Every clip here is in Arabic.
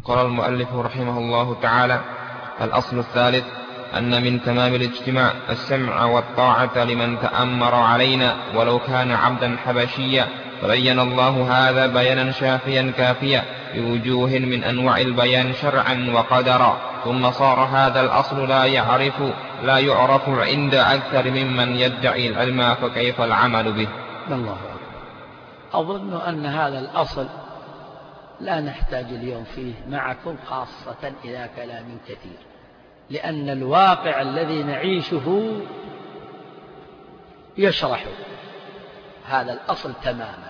قال المؤلف رحمه الله تعالى: الأصل الثالث أن من تمام الاجتماع السمع والطاعة لمن تأمر علينا ولو كان عبدا حبشيا، فبين الله هذا بيانا شافيا كافيا بوجوه من أنواع البيان شرعا وقدرا، ثم صار هذا الأصل لا يعرف عند أكثر ممن يدعي العلم، فكيف العمل به؟ الله أكبر. أظن أن هذا الأصل لا نحتاج اليوم فيه معكم خاصة إلى كلام كثير، لأن الواقع الذي نعيشه يشرح هذا الأصل تماما.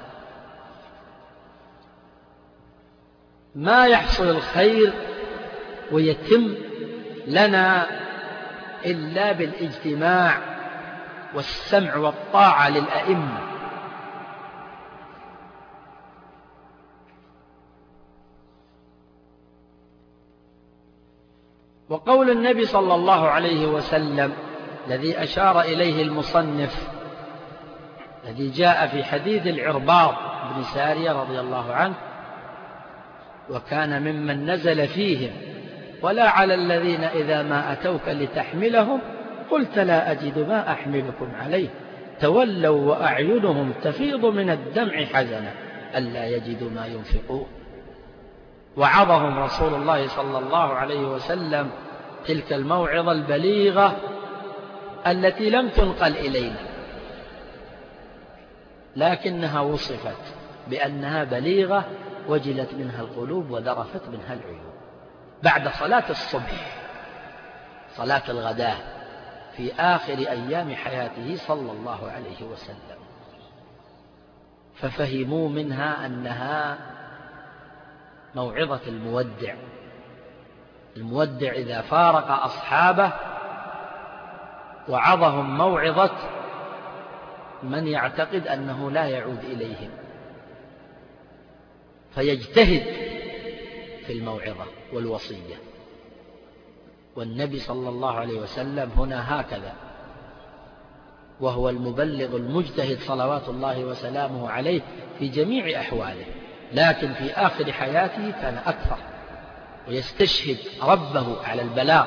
ما يحصل الخير ويتم لنا إلا بالاجتماع والسمع والطاعة للأئمة. وقول النبي صلى الله عليه وسلم الذي أشار إليه المصنف، الذي جاء في حديث العرباض بن سارية رضي الله عنه: وكان ممن نزل فيهم: ولا على الذين إذا ما أتوك لتحملهم قلت لا أجد ما أحملكم عليه تولوا وأعينهم تفيض من الدمع حزنا ألا يجدوا ما ينفقون. وعظهم رسول الله صلى الله عليه وسلم تلك الموعظة البليغة التي لم تنقل إلينا، لكنها وصفت بأنها بليغة وجلت منها القلوب وذرفت منها العيون. بعد صلاة الصبح، صلاة الغداء، في آخر أيام حياته صلى الله عليه وسلم، ففهموا منها أنها موعظة المودع. المودع إذا فارق أصحابه وعظهم موعظة من يعتقد أنه لا يعود إليهم، فيجتهد في الموعظة والوصية. والنبي صلى الله عليه وسلم هنا هكذا، وهو المبلغ المجتهد صلوات الله وسلامه عليه في جميع أحواله، لكن في آخر حياته كان أكثر ويستشهد ربه على البلاغ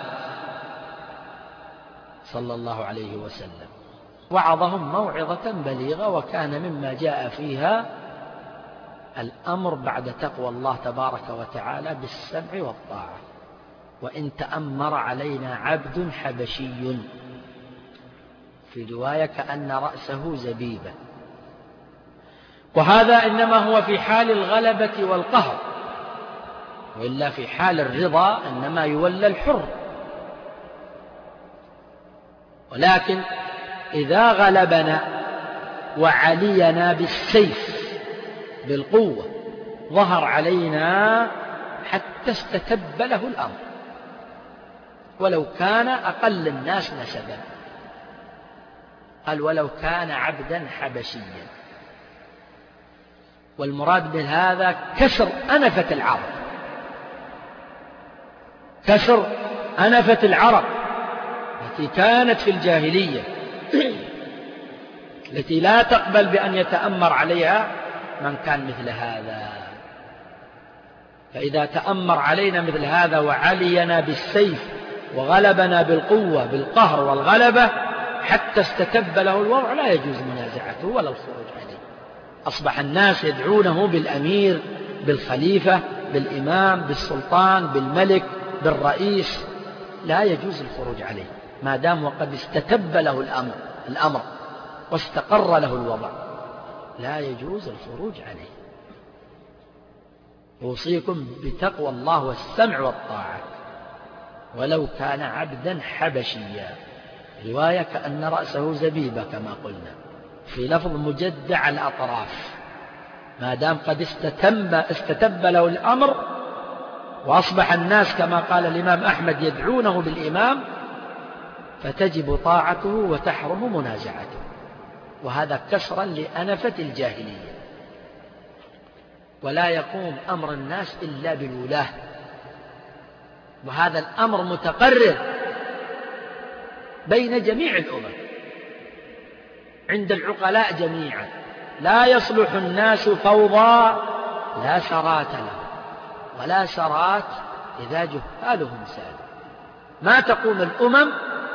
صلى الله عليه وسلم. وعظهم موعظة بليغة، وكان مما جاء فيها الأمر بعد تقوى الله تبارك وتعالى بالسمع والطاعة. وإن تأمر علينا عبد حبشي، في رواية كأن رأسه زبيبة، وهذا إنما هو في حال الغلبة والقهر، وإلا في حال الرضا إنما يولى الحر. ولكن إذا غلبنا وعلينا بالسيف بالقوة ظهر علينا حتى استتب له الأمر، ولو كان أقل الناس نسبا. قال: ولو كان عبدا حبشيا. والمراد بهذا كسر أنفة العرب، كسر أنفة العرب التي كانت في الجاهلية، التي لا تقبل بأن يتأمر عليها من كان مثل هذا. فإذا تأمر علينا مثل هذا وعلينا بالسيف وغلبنا بالقوة بالقهر والغلبة حتى استتب له الوضع، لا يجوز منازعته ولا الخروج عليه. أصبح الناس يدعونه بالأمير، بالخليفة، بالإمام، بالسلطان، بالملك، بالرئيس، لا يجوز الخروج عليه ما دام وقد استتب له الأمر واستقر له الوضع، لا يجوز الخروج عليه. أوصيكم بتقوى الله والسمع والطاعة ولو كان عبدا حبشيا. رواية كأن رأسه زبيبة كما قلنا، في لفظ مجدع الأطراف، ما دام قد استتب له الأمر وأصبح الناس كما قال الإمام أحمد يدعونه بالإمام، فتجب طاعته وتحرم منازعته. وهذا كسرا لأنفة الجاهلية. ولا يقوم أمر الناس إلا بالولاة، وهذا الأمر متقرر بين جميع الأمم عند العقلاء جميعا. لا يصلح الناس فوضى لا سرات له، ولا سرات إذا جهالهم سادوا. ما تقوم الأمم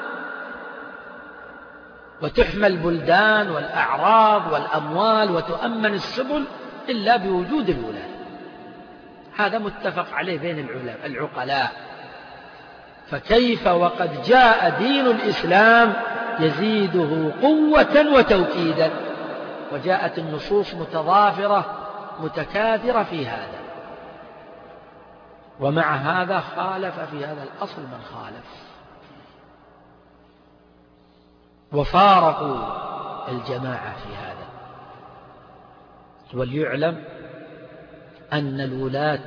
وتحمى البلدان والأعراض والأموال وتؤمن السبل إلا بوجود الولاة. هذا متفق عليه بين العقلاء. فكيف وقد جاء دين الإسلام يزيده قوة وتوكيدا، وجاءت النصوص متضافرة متكاثرة في هذا، ومع هذا خالف في هذا الأصل من خالف، وفارقوا الجماعة في هذا. وليعلم أن الولاة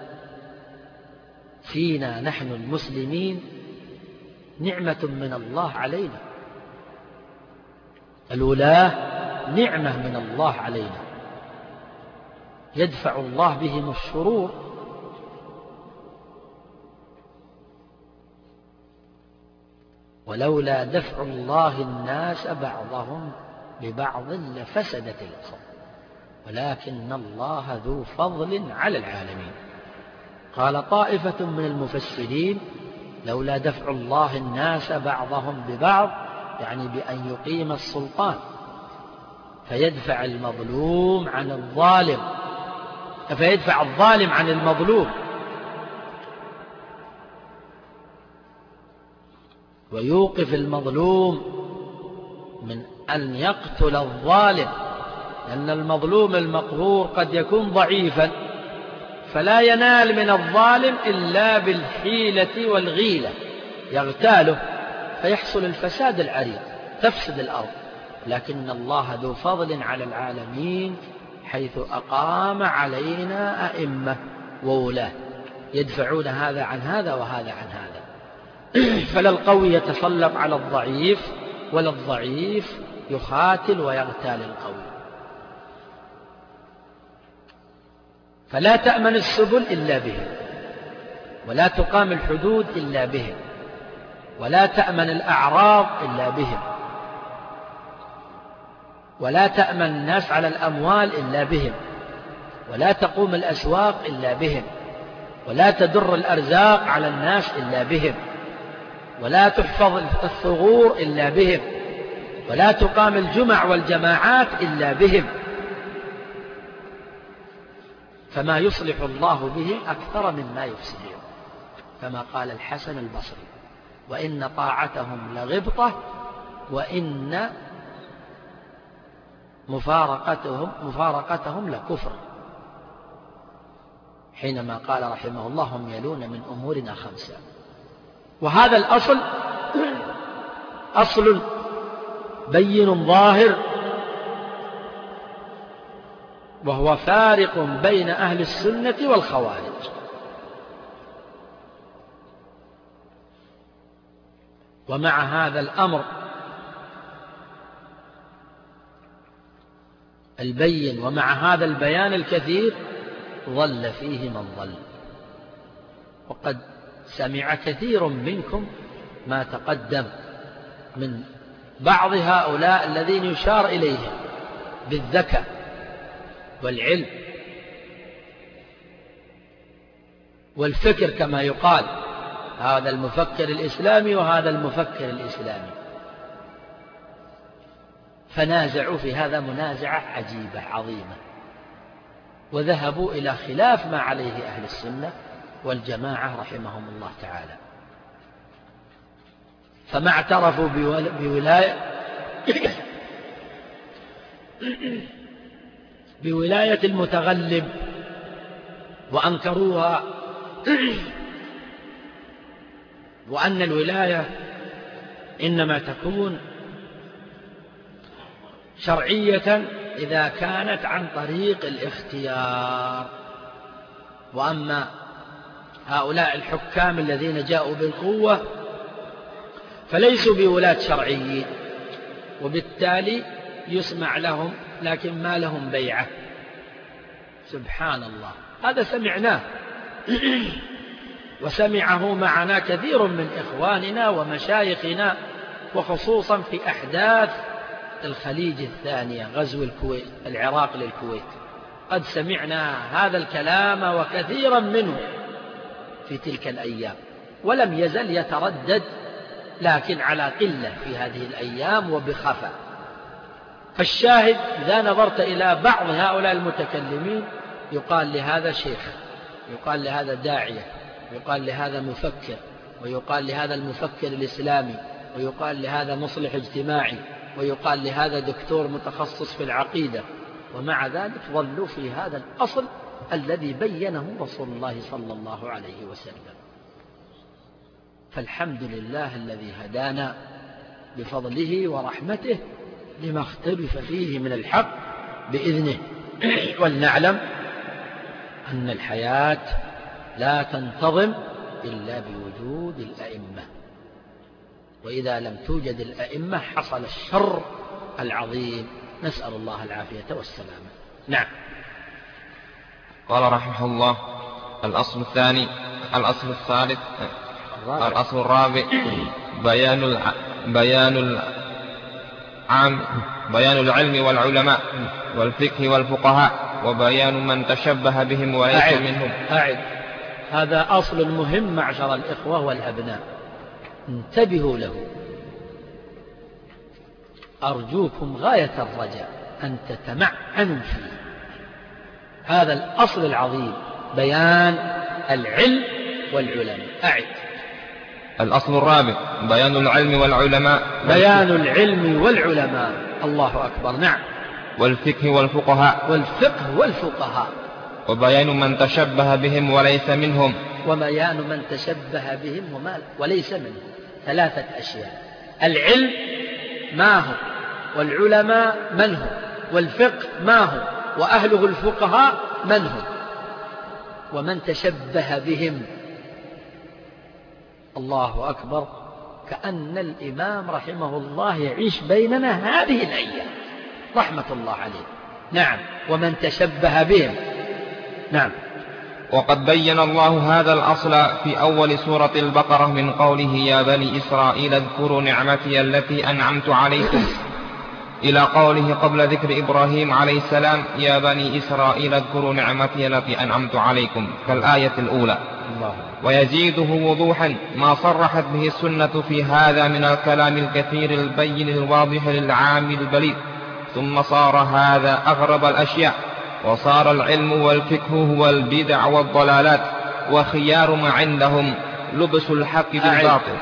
فينا نحن المسلمين نعمة من الله علينا. الولاة نعمة من الله علينا يدفع الله بهم الشرور، ولولا دفع الله الناس بعضهم ببعض لفسدت الأرض ولكن الله ذو فضل على العالمين. قال طائفة من المفسرين لولا دفع الله الناس بعضهم ببعض، يعني بأن يقيم السلطان فيدفع المظلوم عن الظالم، فيدفع الظالم عن المظلوم ويوقف المظلوم من أن يقتل الظالم، لأن المظلوم المقهور قد يكون ضعيفا فلا ينال من الظالم إلا بالحيلة والغيلة، يغتاله فيحصل الفساد العريض، تفسد الأرض. لكن الله ذو فضل على العالمين حيث أقام علينا أئمة وولاة يدفعون هذا عن هذا وهذا عن هذا. فلا القوي يتسلط على الضعيف ولا الضعيف يخاتل ويغتال القوي. فلا تأمن السبل إلا بهم، ولا تقام الحدود إلا بهم، ولا تأمن الأعراض إلا بهم، ولا تأمن الناس على الأموال إلا بهم، ولا تقوم الأسواق إلا بهم، ولا تدر الأرزاق على الناس إلا بهم، ولا تحفظ الثغور إلا بهم، ولا تقام الجمع والجماعات إلا بهم. فما يصلح الله به أكثر مما يفسده، كما قال الحسن البصري: وإن طاعتهم لغبطة وإن مفارقتهم لكفر، حينما قال رحمه الله: هم يلون من أمورنا خمسة. وهذا الأصل أصل بين ظاهر، وهو فارق بين أهل السنة والخوارج. ومع هذا الأمر البين ومع هذا البيان الكثير ضل فيه من ضل. وقد سمع كثير منكم ما تقدم من بعض هؤلاء الذين يشار إليهم بالذكاء والعلم والفكر، كما يقال هذا المفكر الإسلامي وهذا المفكر الإسلامي، فنازعوا في هذا منازعة عجيبة عظيمة، وذهبوا إلى خلاف ما عليه أهل السنة والجماعة رحمهم الله تعالى. فما اعترفوا بولاية المتغلب وأنكروها، وأن الولاية إنما تكون شرعية إذا كانت عن طريق الاختيار. وأما هؤلاء الحكام الذين جاءوا بالقوة فليسوا بولاة شرعيين، وبالتالي يسمع لهم لكن ما لهم بيعة. سبحان الله، هذا سمعناه وسمعه معنا كثير من إخواننا ومشايخنا، وخصوصا في أحداث الخليج الثانية، غزو العراق للكويت. وقد سمعنا هذا الكلام وكثيرا منه في تلك الأيام، ولم يزل يتردد، لكن على قلة في هذه الأيام وبخفاء. فالشاهد إذا نظرت إلى بعض هؤلاء المتكلمين يقال لهذا شيخ، يقال لهذا داعية، يقال لهذا مفكر، ويقال لهذا المفكر الإسلامي، ويقال لهذا مصلح اجتماعي، ويقال لهذا دكتور متخصص في العقيدة، ومع ذلك ظلوا في هذا الأصل الذي بينه رسول الله صلى الله عليه وسلم. فالحمد لله الذي هدانا بفضله ورحمته لما اختلف فيه من الحق بإذنه. ولنعلم أن الحياة لا تنتظم إلا بوجود الأئمة، وإذا لم توجد الأئمة حصل الشر العظيم، نسأل الله العافية والسلامة. نعم. قال رحمه الله: الأصل الثاني. الأصل الثالث. الأصل الرابع: بيان العلم والعلماء والفقه والفقهاء، وبيان من تشبه بهم وليس منهم. هذا أصل مهم معشر الإخوة والأبناء، انتبهوا له، أرجوكم غاية الرجاء أن تتمعنوا فيه. هذا الأصل العظيم، بيان العلم والعلماء. الأصل الرابع: بيان العلم والعلماء. بيان العلم والعلماء، الله أكبر. نعم. والفقه والفقهاء. والفقه والفقهاء. وبيان من تشبه بهم وليس منهم. وبيان من تشبه بهم وليس منهم. 3 أشياء: العلم ما هو، والعلماء من هو، والفقه ما هو، وأهله الفقهاء من هم، ومن تشبه بهم. الله أكبر، كأن الإمام رحمه الله يعيش بيننا هذه الأيام رحمة الله عليه. نعم. ومن تشبه بهم. نعم. وقد بين الله هذا الأصل في أول سورة البقرة من قوله: يا بني إسرائيل اذكروا نعمتي التي أنعمت عليكم، إلى قوله قبل ذكر إبراهيم عليه السلام: يا بني إسرائيل اذكروا نعمتي التي أنعمت عليكم، كالآية الأولى. ويزيده وضوحا ما صرحت به السنة في هذا من الكلام الكثير البين الواضح للعام البليغ. ثم صار هذا أغرب الأشياء، وصار العلم والفقه هو البدع والضلالات، وخيار ما عندهم لبس الحق بالباطل.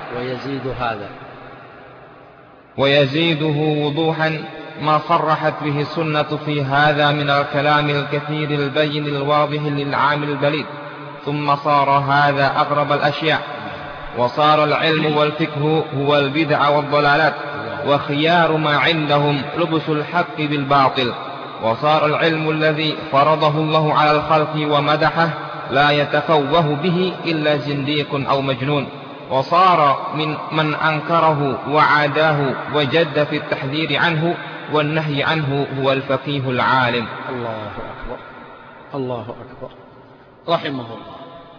ويزيده وضوحا ما صرحت به السنة في هذا من الكلام الكثير البين الواضح للعام البليغ. ثم صار هذا أغرب الأشياء، وصار العلم والفقه هو البدع والضلالات، وخيار ما عندهم لبس الحق بالباطل. وصار العلم الذي فرضه الله على الخلق ومدحه لا يتفوه به إلا زنديق أو مجنون. وصار من أنكره وعاداه وجد في التحذير عنه والنهي عنه هو الفقيه العالم. الله أكبر، الله أكبر، رحمه الله.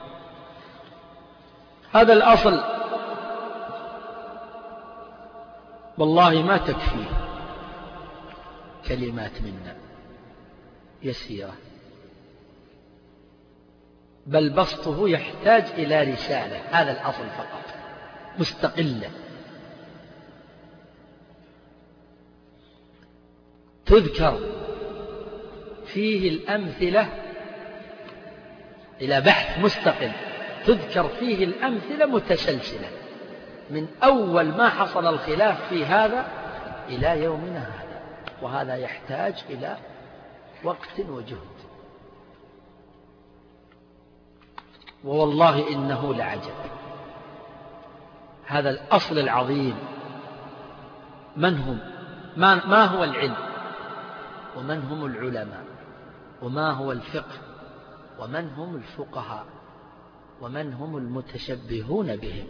هذا الأصل والله ما تكفي كلمات منا يسيرة، بل بسطه يحتاج إلى رسالة. هذا الأصل فقط مستقلة تذكر فيه الأمثلة، إلى بحث مستقل تذكر فيه الأمثلة متسلسلة من أول ما حصل الخلاف في هذا إلى يومنا هذا، وهذا يحتاج إلى وقت وجهد. والله إنه لعجب هذا الأصل العظيم. من هم؟ ما هو العلم، ومن هم العلماء، وما هو الفقه، ومن هم الفقهاء، ومن هم المتشبهون بهم.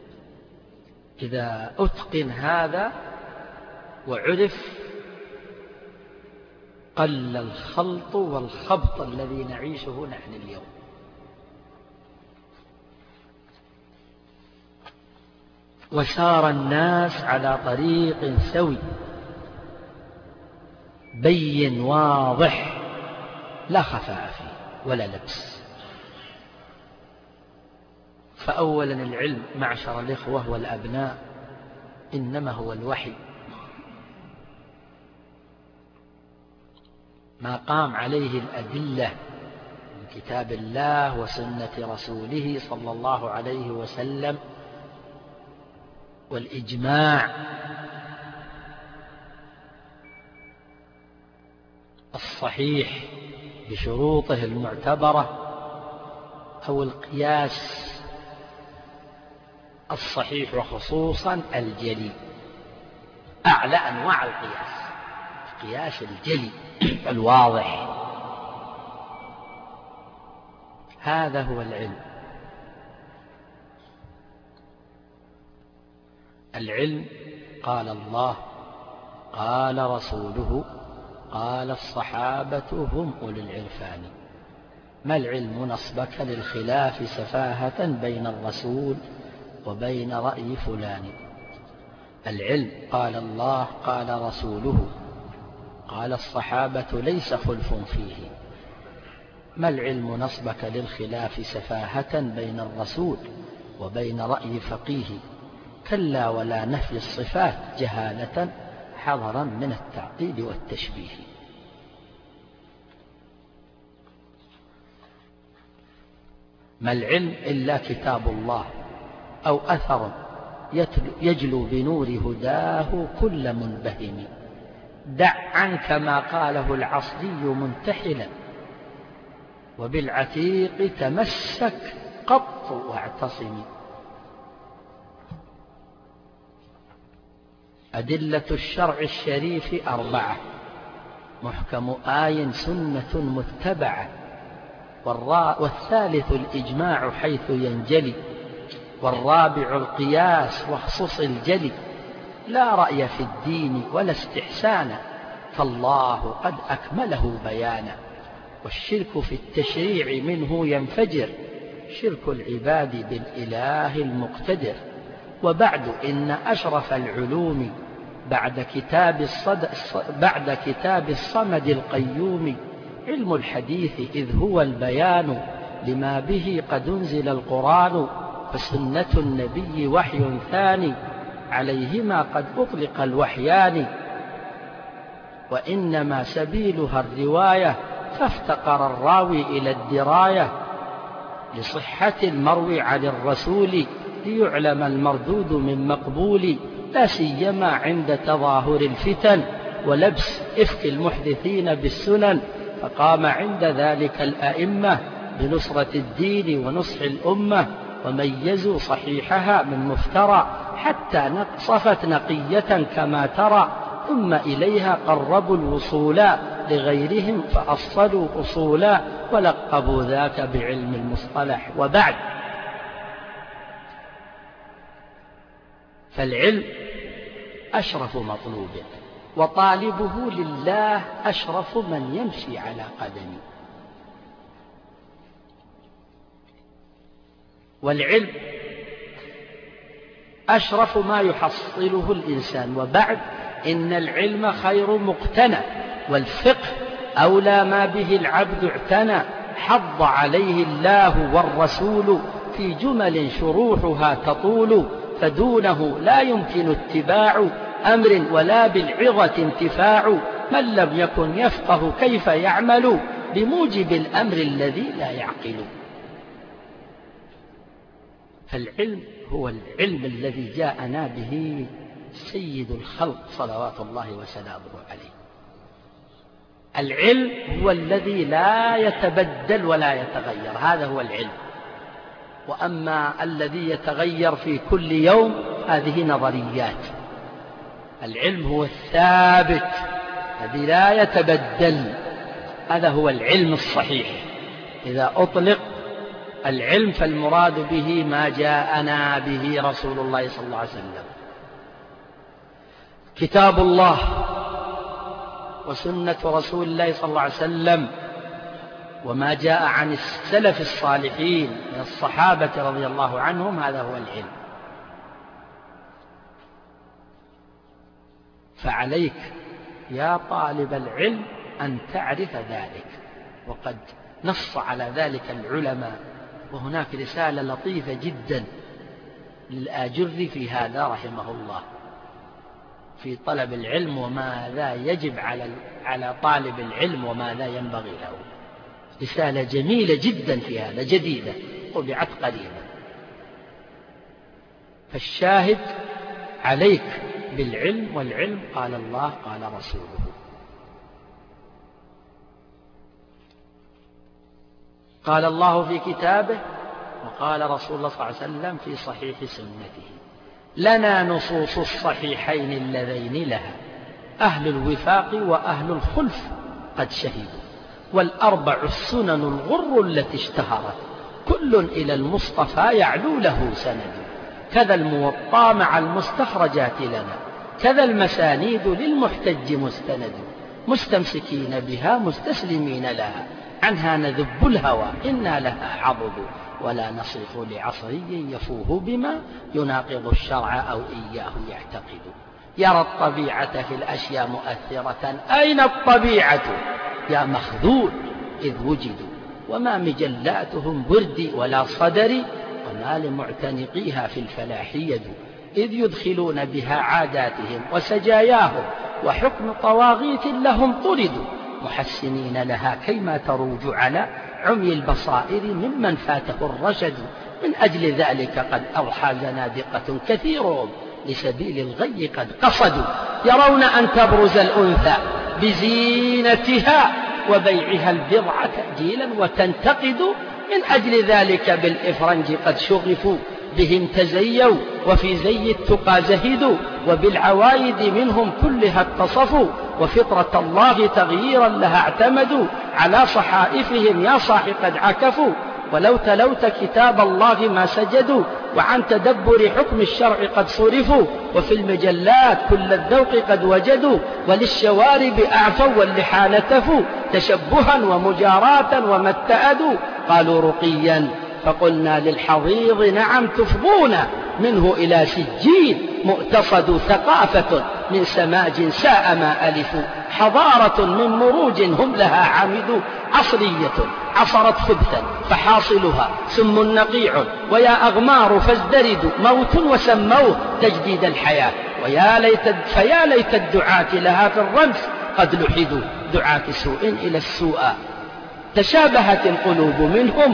إذا أتقن هذا وعرف قل الخلط والخبط الذي نعيشه نحن اليوم. وسار الناس على طريق سوي بين واضح لا خفاء فيه ولا لبس. فأولا العلم معشر الإخوة والأبناء إنما هو الوحي، ما قام عليه الأدلة من كتاب الله وسنة رسوله صلى الله عليه وسلم والإجماع الصحيح بشروطه المعتبرة، أو القياس الصحيح وخصوصا الجلي، أعلى أنواع القياس الجلي الواضح. هذا هو العلم. العلم قال الله، قال رسوله، قال الصحابة هم أولي العرفان. ما العلم نصبك للخلاف سفاهة بين الرسول وبين رأي فلان. العلم قال الله، قال رسوله، قال الصحابة ليس خلف فيه. ما العلم نصبك للخلاف سفاهة بين الرسول وبين رأي فقيه. كلا ولا نفي الصفات جهالة حذرا من التعطيل والتشبيه. ما العلم إلا كتاب الله أو أثر يجلو بنور هداه كل منبهم. دع عنك ما قاله العصري منتحلا، وبالعتيق تمسك قط واعتصم. أدلة الشرع الشريف 4: محكم آي سنة متبعة، والثالث الإجماع حيث ينجلي، والرابع القياس واخصص الجلي. لا رأي في الدين ولا استحسانا، فالله قد أكمله بيانا. والشرك في التشريع منه ينفجر، شرك العباد بالإله المقتدر. وبعد إن أشرف العلوم بعد كتاب الصمد القيوم علم الحديث، إذ هو البيان لما به قد أنزل القرآن. فسنة النبي وحي ثاني، عليهما قد أطلق الوحيان. وإنما سبيلها الرواية، فافتقر الراوي إلى الدراية لصحة المروي عن الرسول، ليعلم المردود من مقبول. لا سيما عند تظاهر الفتن ولبس إفك المحدثين بالسنن. فقام عند ذلك الأئمة بنصرة الدين ونصح الأمة، وميزوا صحيحها من مفترى، حتى صفت نقية كما ترى. ثم إليها قربوا الوصولا لغيرهم فأصلوا أصولا، ولقبوا ذاك بعلم المصطلح. وبعد، فالعلم أشرف مطلوب، وطالبه لله أشرف من يمشي على قدمه. والعلم أشرف ما يحصله الإنسان. وبعد، إن العلم خير مقتنى، والفقه أولى ما به العبد اعتنى. حض عليه الله والرسول في جمل شروحها تطول، فدونه لا يمكن اتباع أمر ولا بالعظة انتفاع. من لم يكن يفقه كيف يعمل بموجب الأمر الذي لا يعقل. فالعلم هو العلم الذي جاءنا به سيد الخلق صلوات الله وسلامه عليه. العلم هو الذي لا يتبدل ولا يتغير، هذا هو العلم. وأما الذي يتغير في كل يوم هذه نظريات. العلم هو الثابت الذي لا يتبدل، هذا هو العلم الصحيح. إذا أطلق العلم فالمراد به ما جاءنا به رسول الله صلى الله عليه وسلم، كتاب الله وسنة رسول الله صلى الله عليه وسلم، وما جاء عن السلف الصالحين من الصحابة رضي الله عنهم، هذا هو العلم. فعليك يا طالب العلم أن تعرف ذلك، وقد نص على ذلك العلماء. وهناك رسالة لطيفة جدا للآجري في هذا رحمه الله في طلب العلم وماذا يجب على طالب العلم وماذا ينبغي له. رسالة جميلة جدا في هذا، جديدة طبعت قريبا. فالشاهد عليك بالعلم، والعلم قال الله قال رسوله. قال الله في كتابه، وقال رسول الله صلى الله عليه وسلم في صحيح سنته: لنا نصوص الصحيحين اللذين لها أهل الوفاق وأهل الخلف قد شهدوا، والأربع السنن الغر التي اشتهرت كل إلى المصطفى يعلو له سند، كذا الموطأ مع المستخرجات لنا، كذا المسانيد للمحتج مستند، مستمسكين بها مستسلمين لها، عنها نذب الهوى إنا لها عضد، ولا نصيح لعصري يفوه بما يناقض الشرع أو إياه يعتقد. يرى الطبيعة في الأشياء مؤثرة، أين الطبيعة يا مخذول إذ وجدوا، وما مجلاتهم بردي ولا صدري، وما لمعتنقيها في الفلاح يد، إذ يدخلون بها عاداتهم وسجاياهم، وحكم طواغيت لهم طردوا، محسنين لها كيما تروج على عمي البصائر ممن فاته الرشد. من أجل ذلك قد أضحى زنادقة كثيرهم لسبيل الغي قد قصدوا، يرون أن تبرز الأنثى بزينتها وبيعها البضع تأجيلا وتنتقد، من أجل ذلك بالإفرنج قد شغفوا بهم تزيوا، وفي زي التقى زهدوا، وبالعوايد منهم كلها اتصفوا، وفطرة الله تغييرا لها اعتمدوا، على صحائفهم يا صاح قد عكفوا، ولو تلوت كتاب الله ما سجدوا، وعن تدبر حكم الشرع قد صرفوا، وفي المجلات كل الذوق قد وجدوا، وللشوارب أعفوا واللحى نتفوا، تشبها ومجاراة وما اتأدوا، قالوا رقيا فقلنا للحضيض نعم تفضون، منه إلى سجين مؤتصد، ثقافة من سماج ساء ما ألفوا، حضارة من مروج هم لها عامدوا، عصرية عصرت خبثا فحاصلها سم نقيع، ويا أغمار فازدردوا موت وسموه تجديد الحياة، فيا ليت الدعاة لها في الرمس قد لحدوا، دعاة سوء إلى السوء تشابهت القلوب منهم،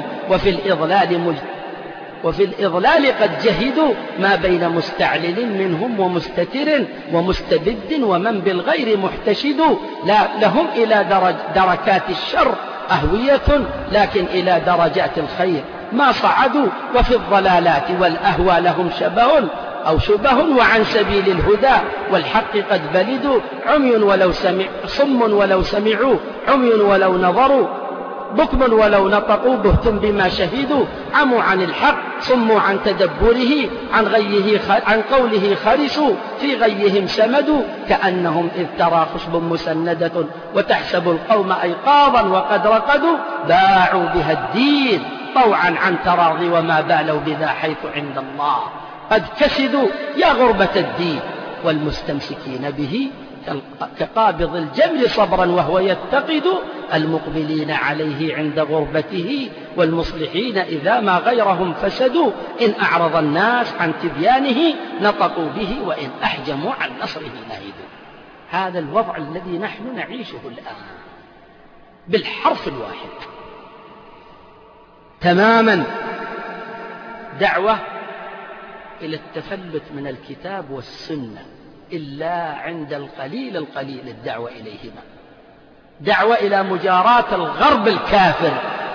وفي الإضلال قد جهدوا، ما بين مستعلل منهم ومستتر ومستبد ومن بالغير محتشد، لا لهم إلى دركات الشر أهوية، لكن إلى درجات الخير ما صعدوا، وفي الضلالات والأهوى لهم شبه وعن سبيل الهدى والحق قد بلدوا، صم ولو سمعوا، عمي ولو نظروا، بكم ولو نطقوا، بهتم بما شهدوا، عموا عن الحق صموا عن تدبره، عن قوله خرسوا، في غيهم سمدوا، كأنهم إذ ترى خشب مسندة وتحسب القوم أيقاظا وقد رقدوا، باعوا بها الدين طوعا عن تراضي، وما بالوا بذا حيث عند الله قد كسدوا، يا غربة الدين والمستمسكين به كقابض الجمر صبرا وهو يتقد، المقبلين عليه عند غربته، والمصلحين إذا ما غيرهم فسدوا، إن أعرض الناس عن تبيانه نطقوا به، وإن أحجموا عن نصره نهدوا. هذا الوضع الذي نحن نعيشه الآن بالحرف الواحد تماما، دعوة إلى التفلت من الكتاب والسنة، إلا عند القليل الدعوة إليهما، دعوة إلى مجاراة الغرب الكافر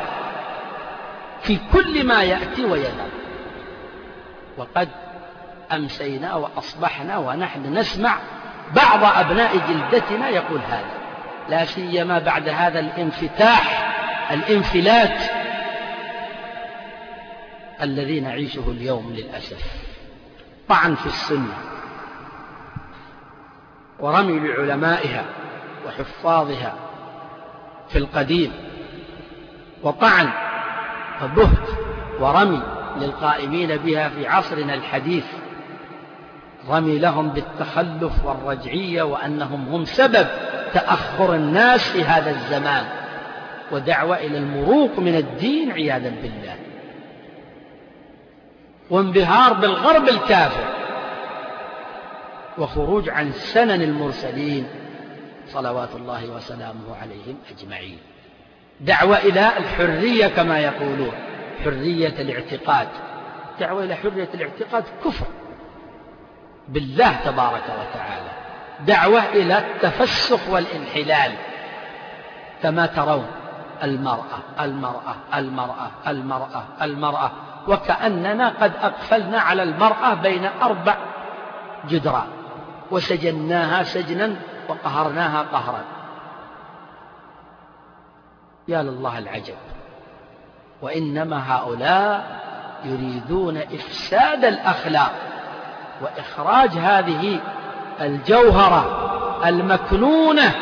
في كل ما يأتي ويذهب. وقد أمسينا وأصبحنا ونحن نسمع بعض أبناء جلدتنا يقول هذا، لا سيما بعد هذا الانفلات الذي نعيشه اليوم للأسف، طعن في السنة ورمي لعلمائها وحفاظها في القديم، وطعن وبهت ورمي للقائمين بها في عصرنا الحديث، رمي لهم بالتخلف والرجعية، وأنهم هم سبب تأخر الناس في هذا الزمان، ودعوة إلى المروق من الدين عياذا بالله، وانبهار بالغرب الكافر، وخروج عن سنن المرسلين صلوات الله وسلامه عليهم أجمعين. دعوة إلى الحرية كما يقولون، حرية الاعتقاد. دعوة إلى حرية الاعتقاد كفر بالله تبارك وتعالى، دعوة إلى التفسق والانحلال، كما ترون المرأة المرأة المرأة المرأة المرأة، وكأننا قد أقفلنا على المرأة بين 4 جدران وسجناها سجنا وقهرناها قهرا. يا لله العجب. وإنما هؤلاء يريدون إفساد الأخلاق وإخراج هذه الجوهرة المكنونة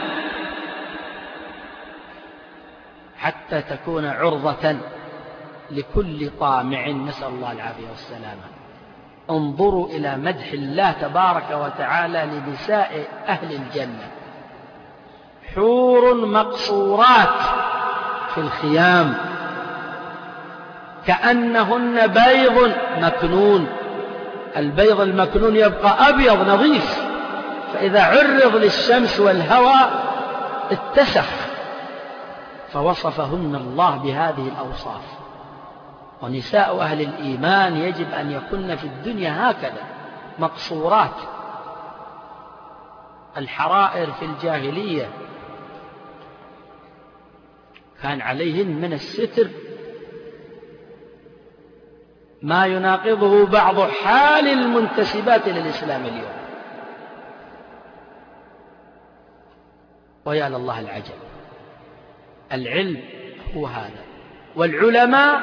حتى تكون عرضة لكل طامع، نسأل الله العافية والسلامة. انظروا إلى مدح الله تبارك وتعالى لنساء أهل الجنة، حور مقصورات في الخيام كأنهن بيض مكنون. البيض المكنون يبقى أبيض نظيف، فإذا عرض للشمس والهواء اتسخ، فوصفهن الله بهذه الأوصاف. ونساء أهل الإيمان يجب أن يكن في الدنيا هكذا مقصورات. الحرائر في الجاهلية كان عليهن من الستر ما يناقضه بعض حال المنتسبات للإسلام اليوم. ويا لله العجب. العلم هو هذا، والعلماء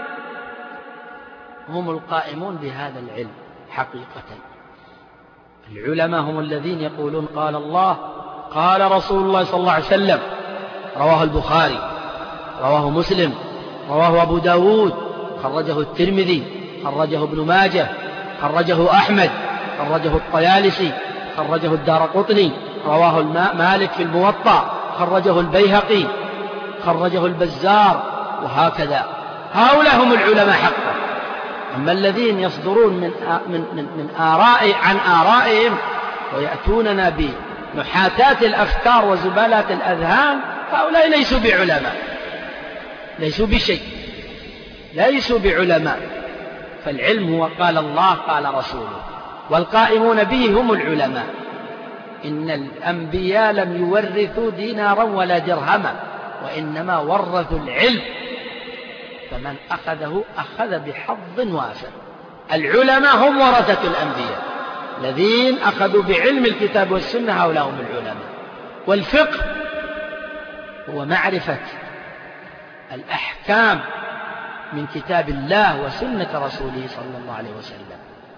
هم القائمون بهذا العلم حقيقة. العلماء هم الذين يقولون قال الله قال رسول الله صلى الله عليه وسلم. رواه البخاري، رواه مسلم، رواه أبو داود، خرجه الترمذي، خرجه ابن ماجه، خرجه أحمد، خرجه الطيالسي، خرجه الدارقطني، رواه مالك في الموطأ، خرجه البيهقي، خرجه البزار، وهكذا. هؤلاء هم العلماء حقا. أما الذين يصدرون من آراء عن آرائهم ويأتوننا بمحاتات الأفكار وزبالات الأذهان، هؤلاء ليسوا بعلماء، ليسوا بشيء، ليسوا بعلماء. فالعلم هو قال الله قال رسوله، والقائمون به هم العلماء. إن الأنبياء لم يورثوا دينارا ولا درهما، وإنما ورثوا العلم، فمن أخذه أخذ بحظ وافر. العلماء هم ورثة الأنبياء، الذين أخذوا بعلم الكتاب والسنة، هؤلاء هم العلماء. والفقه هو معرفة الأحكام من كتاب الله وسنة رسوله صلى الله عليه وسلم،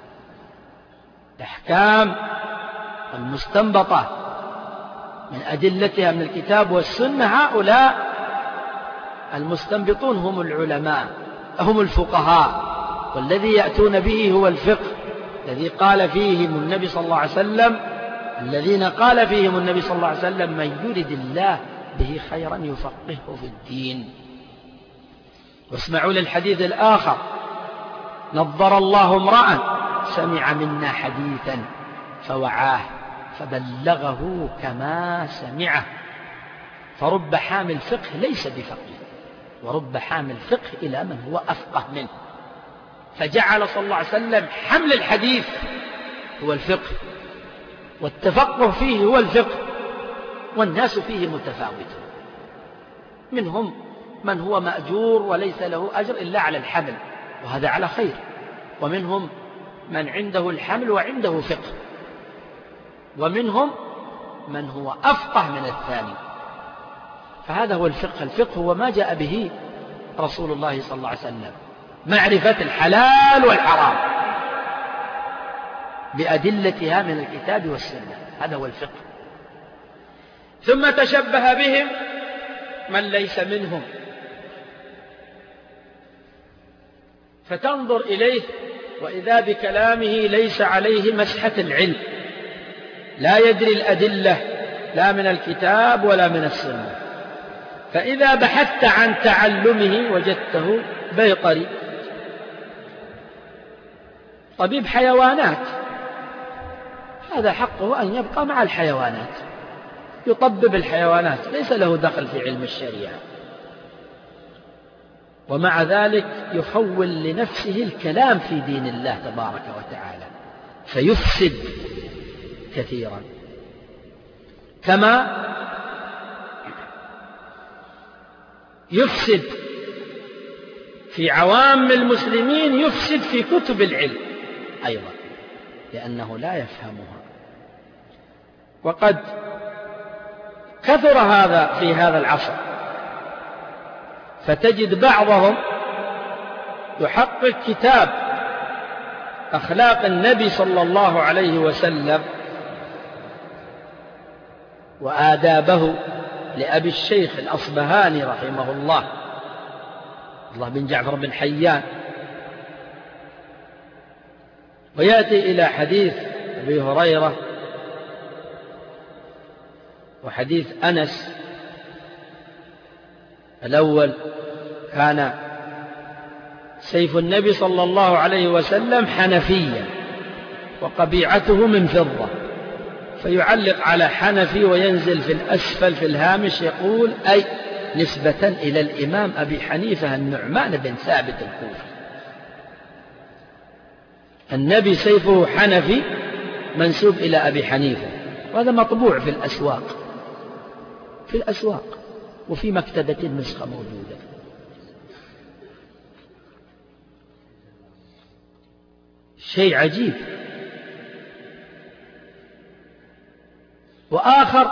الأحكام المستنبطة من أدلتها من الكتاب والسنة. هؤلاء المستنبطون هم العلماء، هم الفقهاء، والذي يأتون به هو الفقه الذي قال فيهم النبي صلى الله عليه وسلم، الذين قال فيهم النبي صلى الله عليه وسلم من يرد الله به خيرا يفقهه في الدين. واسمعوا للحديث الآخر: نظر الله امرأ سمع منا حديثا فوعاه فبلغه كما سمعه. فرب حامل فقه ليس بفقيه، ورب حامل فقه إلى من هو أفقه منه. فجعل صلى الله عليه وسلم حمل الحديث هو الفقه، والتفقه فيه هو الفقه، والناس فيه متفاوتون. منهم من هو مأجور وليس له أجر إلا على الحمل، وهذا على خير، ومنهم من عنده الحمل وعنده فقه، ومنهم من هو أفقه من الثاني. فهذا هو الفقه. الفقه هو ما جاء به رسول الله صلى الله عليه وسلم، معرفة الحلال والحرام بأدلتها من الكتاب والسنة، هذا هو الفقه. ثم تشبه بهم من ليس منهم، فتنظر إليه وإذا بكلامه ليس عليه مسحة العلم، لا يدري الأدلة لا من الكتاب ولا من السنة، فإذا بحثت عن تعلمه وجدته بيطري، طبيب حيوانات، هذا حقه أن يبقى مع الحيوانات، يطبب الحيوانات، ليس له دخل في علم الشريعة، ومع ذلك يخول لنفسه الكلام في دين الله تبارك وتعالى فيفسد كثيرا. كما يفسد في عوام المسلمين، يفسد في كتب العلم أيضا لأنه لا يفهمها. وقد كثر هذا في هذا العصر، فتجد بعضهم يحقق كتاب أخلاق النبي صلى الله عليه وسلم وآدابه لأبي الشيخ الأصبهاني رحمه الله بن جعفر بن حيان، ويأتي إلى حديث أبي هريرة وحديث أنس الأول: كان سيف النبي صلى الله عليه وسلم حنفيا وقبيعته من فضة، فيعلق على حنفي وينزل في الأسفل في الهامش يقول: أي نسبة إلى الإمام أبي حنيفة النعمان بن ثابت الكوفي. النبي سيفه حنفي منسوب إلى أبي حنيفة، وهذا مطبوع في الأسواق وفي مكتبة النسخة موجودة. شيء عجيب. وآخر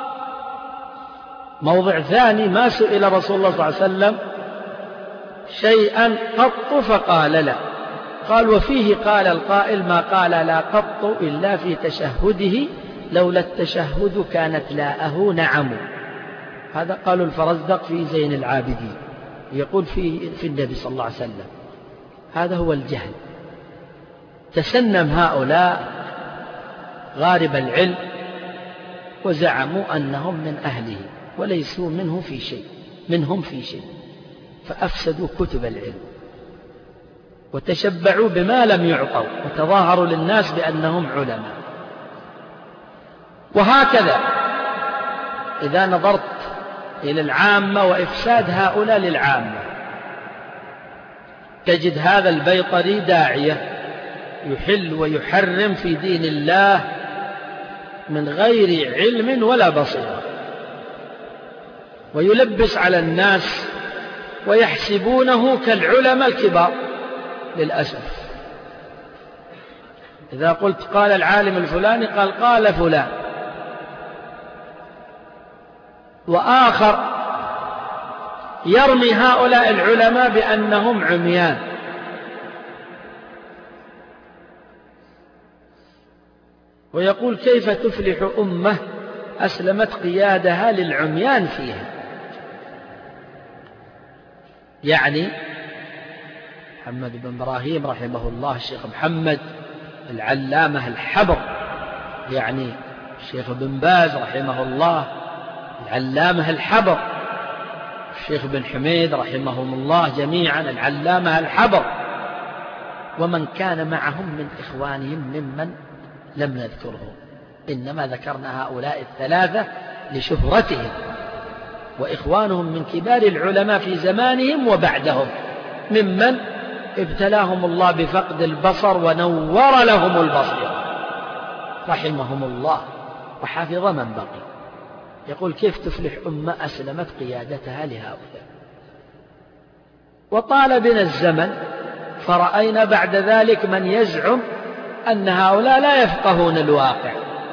موضع ثاني: ما سئل رسول الله صلى الله عليه وسلم شيئا قط فقال لا، قال: وفيه قال القائل: ما قال لا قط إلا في تشهده، لولا التشهد كانت لاءه نعم. هذا قال الفرزدق في زين العابدين، يقول في النبي صلى الله عليه وسلم. هذا هو الجهل. تسنم هؤلاء غارب العلم وزعموا أنهم من أهله وليسوا منهم في شيء، فأفسدوا كتب العلم وتشبعوا بما لم يعطوا وتظاهروا للناس بأنهم علماء. وهكذا إذا نظرت إلى العامة وإفساد هؤلاء للعامة، تجد هذا البيطري داعية يحل ويحرم في دين الله من غير علم ولا بصيرة، ويلبس على الناس ويحسبونه كالعلماء الكبار. للأسف إذا قلت قال العالم الفلاني قال فلان. وآخر يرمي هؤلاء العلماء بأنهم عميان، ويقول: كيف تفلح أمة أسلمت قيادها للعميان فيها؟ يعني محمد بن إبراهيم رحمه الله، الشيخ محمد العلامة الحبر، يعني الشيخ بن باز رحمه الله العلامة الحبر، الشيخ بن حميد رحمهم الله جميعا العلامة الحبر، ومن كان معهم من إخوانهم ممن لم نذكرهم، إنما ذكرنا هؤلاء الثلاثة لشهرتهم، وإخوانهم من كبار العلماء في زمانهم وبعدهم، ممن ابتلاهم الله بفقد البصر ونور لهم البصر رحمهم الله وحفظ من بقي. يقول: كيف تفلح أمة أسلمت قيادتها لهؤلاء؟ وطال بنا الزمن فرأينا بعد ذلك من يزعم أن هؤلاء لا يفقهون الواقع.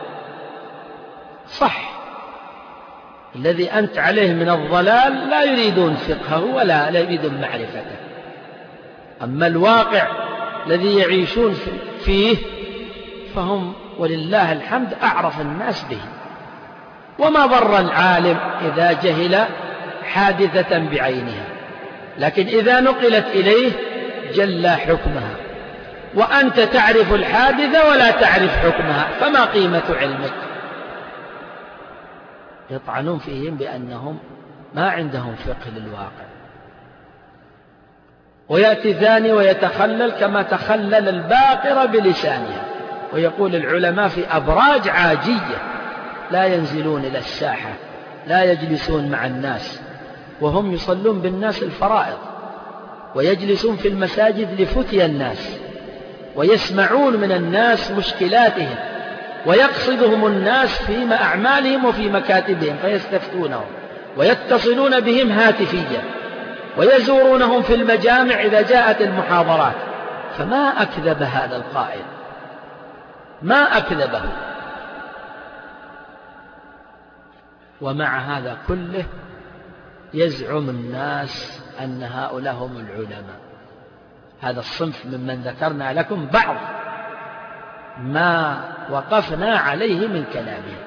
صح، الذي أنت عليه من الضلال لا يريدون فقهه ولا يريدون معرفته، أما الواقع الذي يعيشون فيه فهم ولله الحمد أعرف الناس به. وما ضر العالم إذا جهل حادثة بعينها، لكن إذا نقلت إليه جل حكمها، وأنت تعرف الحادثة ولا تعرف حكمها، فما قيمة علمك؟ يطعنون فيهم بأنهم ما عندهم فقه للواقع. ويأتي ثاني ويتخلل كما تخلل الباقرة بلسانها. ويقول العلماء في أبراج عاجية لا ينزلون إلى الساحة، لا يجلسون مع الناس، وهم يصلون بالناس الفرائض، ويجلسون في المساجد لفتي الناس، ويسمعون من الناس مشكلاتهم، ويقصدهم الناس في أعمالهم وفي مكاتبهم فيستفتونهم، ويتصلون بهم هاتفيا، ويزورونهم في المجامع إذا جاءت المحاضرات. فما أكذب هذا القائل، ما أكذبه. ومع هذا كله يزعم الناس أن هؤلاء هم العلماء. هذا الصنف ممن ذكرنا لكم بعض ما وقفنا عليه من كلامه.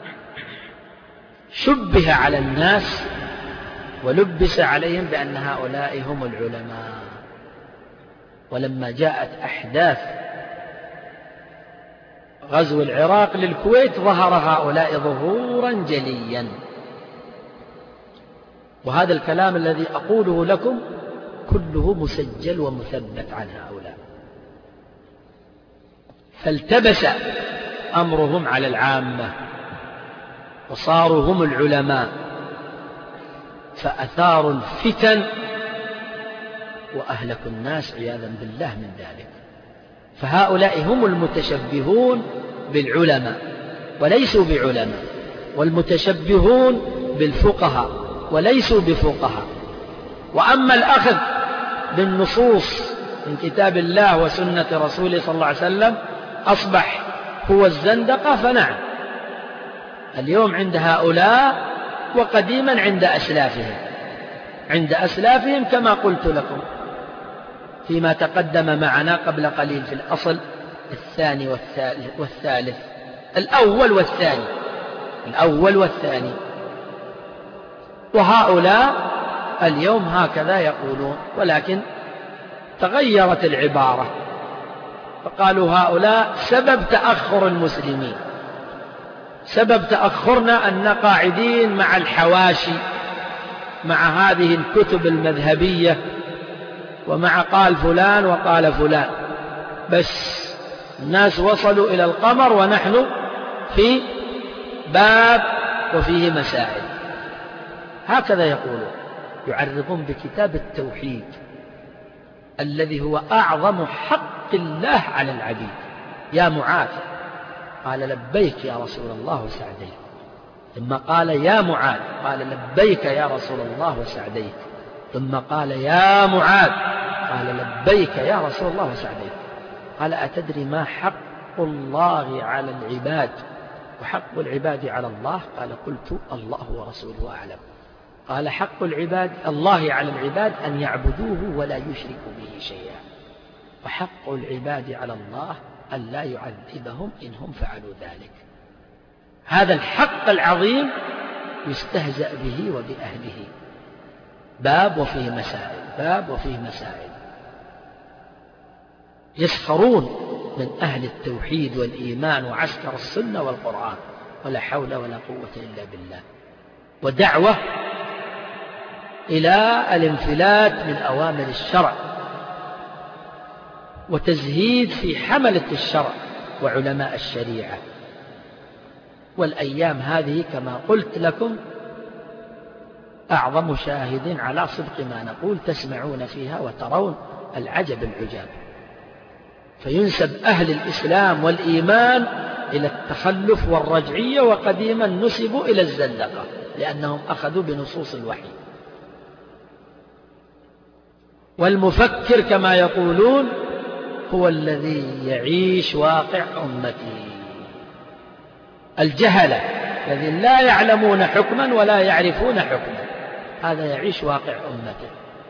شبه على الناس ولبس عليهم بأن هؤلاء هم العلماء. ولما جاءت أحداث غزو العراق للكويت ظهر هؤلاء ظهورا جليا. وهذا الكلام الذي أقوله لكم كله مسجل ومثبت عن هؤلاء. فالتبس أمرهم على العامة وصاروا هم العلماء، فأثاروا الفتن وأهلكوا الناس عياذا بالله من ذلك. فهؤلاء هم المتشبهون بالعلماء وليسوا بعلماء، والمتشبهون بالفقهاء وليسوا بفقهاء. وأما الأخذ بالنصوص من كتاب الله وسنة رسوله صلى الله عليه وسلم أصبح هو الزندقة، فنعم اليوم عند هؤلاء وقديما عند أسلافهم كما قلت لكم فيما تقدم معنا قبل قليل في الأصل الثاني والثالث، الأول والثاني. وهؤلاء اليوم هكذا يقولون، ولكن تغيرت العبارة، فقالوا هؤلاء سبب تأخر المسلمين، سبب تأخرنا أن قاعدين مع الحواشي، مع هذه الكتب المذهبية، ومع قال فلان وقال فلان، بس الناس وصلوا إلى القمر ونحن في باب وفيه مسائل. هكذا يقولون، يعرضون بكتاب التوحيد الذي هو أعظم حق الله على العبيد. يا معاذ، قال لبيك يا رسول الله وسعديك. ثم قال يا معاذ، قال لبيك يا رسول الله وسعديك. ثم قال يا معاذ، قال لبيك يا رسول الله وسعديك. قال أتدري ما حق الله على العباد وحق العباد على الله؟ قال قلت الله ورسوله أعلم. قال حق الله على العباد أن يعبدوه ولا يشركوا به شيئا، وحق العباد على الله أن لا يعذبهم إن هم فعلوا ذلك. هذا الحق العظيم يستهزأ به وبأهله. باب وفيه مسائل. يسخرون من أهل التوحيد والإيمان وعسكر السنة والقرآن، ولا حول ولا قوة إلا بالله. ودعوة إلى الانفلات من أوامر الشرع، وتزهيد في حملة الشرع وعلماء الشريعة. والأيام هذه كما قلت لكم أعظم شاهد على صدق ما نقول، تسمعون فيها وترون العجب العجاب. فينسب أهل الإسلام والإيمان إلى التخلف والرجعية، وقديما نسبوا إلى الزندقة لأنهم أخذوا بنصوص الوحي. والمفكر كما يقولون هو الذي يعيش واقع أمته. الجهلة الذين لا يعلمون حكما ولا يعرفون حكما، هذا يعيش واقع أمته،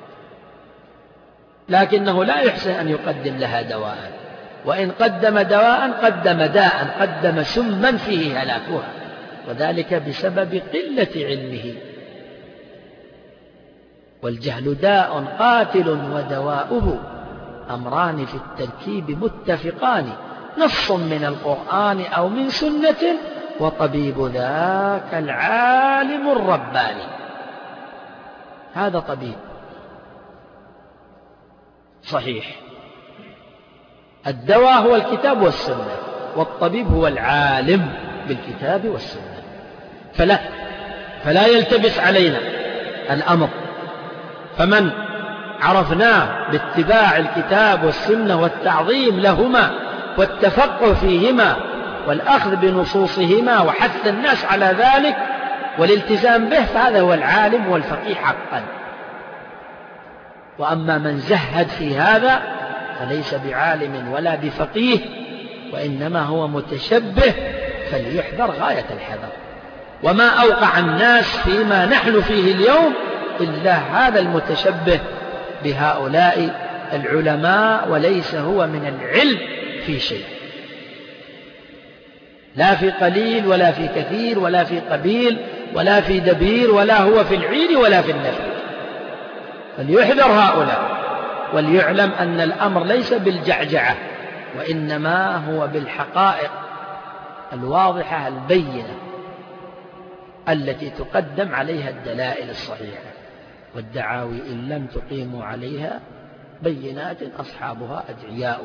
لكنه لا يحسن أن يقدم لها دواء، وإن قدم دواء قدم داء، قدم سما فيه هلاكها، وذلك بسبب قلة علمه. والجهل داء قاتل ودواؤه أمران في التركيب متفقان، نص من القرآن أو من سنة، وطبيب ذاك العالم الرباني. هذا طبيب صحيح. الدواء هو الكتاب والسنة، والطبيب هو العالم بالكتاب والسنة. فلا يلتبس علينا الأمر، فمن عرفناه باتباع الكتاب والسنة والتعظيم لهما والتفقه فيهما والأخذ بنصوصهما وحث الناس على ذلك والالتزام به، فهذا هو العالم والفقيه حقا. وأما من زهد في هذا فليس بعالم ولا بفقيه، وإنما هو متشبه، فليحذر غاية الحذر. وما أوقع الناس فيما نحن فيه اليوم إلا هذا المتشبه بهؤلاء العلماء، وليس هو من العلم في شيء، لا في قليل ولا في كثير ولا في قبيل ولا في دبير، ولا هو في العير ولا في النفير. فليحذر هؤلاء، وليعلم أن الأمر ليس بالجعجعة، وإنما هو بالحقائق الواضحة البينة التي تقدم عليها الدلائل الصحيحة. والدعاوي إن لم تقيموا عليها بينات أصحابها أدعياء.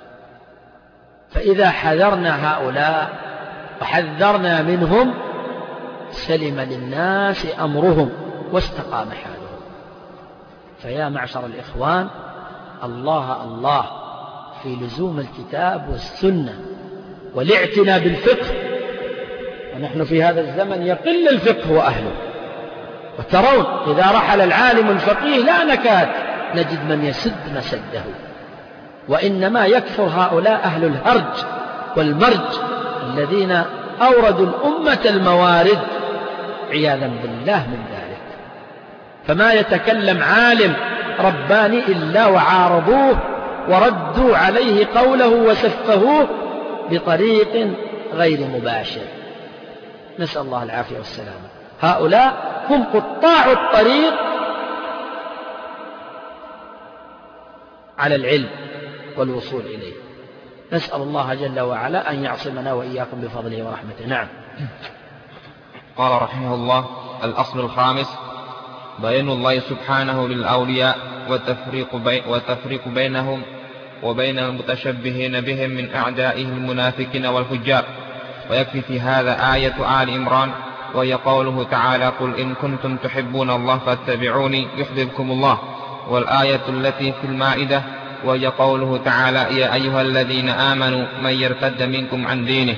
فإذا حذرنا هؤلاء وحذرنا منهم سلم للناس أمرهم واستقام حالهم. فيا معشر الإخوان، الله في لزوم الكتاب والسنة والاعتناء بالفقه. ونحن في هذا الزمن يقل الفقه وأهله، وترون إذا رحل العالم الفقيه لا نكاد نجد من يسد مسده، وإنما يكثر هؤلاء أهل الهرج والمرج الذين أوردوا الأمة الموارد عياذا بالله من ذلك. فما يتكلم عالم رباني إلا وعارضوه وردوا عليه قوله وسفهوه بطريق غير مباشر، نسأل الله العافية والسلامة. هؤلاء هم قطاع الطريق على العلم والوصول إليه. نسأل الله جل وعلا أن يعصمنا وإياكم بفضله ورحمته. نعم. قال رحمه الله: الأصل الخامس بيان الله سبحانه للأولياء والتفريق بينهم وبين المتشبهين بهم من أعدائه المنافقين والفجار. ويكفي في هذا آية آل عمران، وهي قوله تعالى: قل إن كنتم تحبون الله فاتبعوني يحببكم الله. والآية التي في المائدة، وهي قوله تعالى: يا أيها الذين آمنوا من يرتد منكم عن دينه.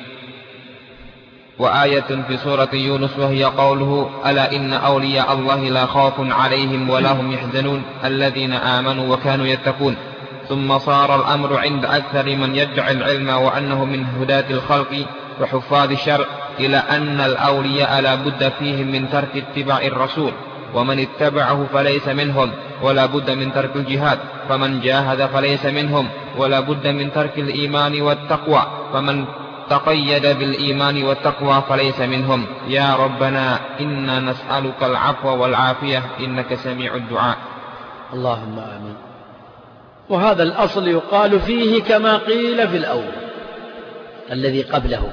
وآية في سورة يونس، وهي قوله: ألا إن أولياء الله لا خوف عليهم ولا هم يحزنون الذين آمنوا وكانوا يتقون. ثم صار الأمر عند أكثر من يدعي العلم وأنه من هداة الخلق وحفاظ الشرع إلى أن الأولياء لا بد فيهم من ترك اتباع الرسول، ومن اتبعه فليس منهم، ولا بد من ترك الجهاد، فمن جاهد فليس منهم، ولا بد من ترك الإيمان والتقوى، فمن تقيد بالإيمان والتقوى فليس منهم. يا ربنا إنا نسألك العفو والعافية إنك سميع الدعاء. اللهم آمين. وهذا الأصل يقال فيه كما قيل في الأول الذي قبله،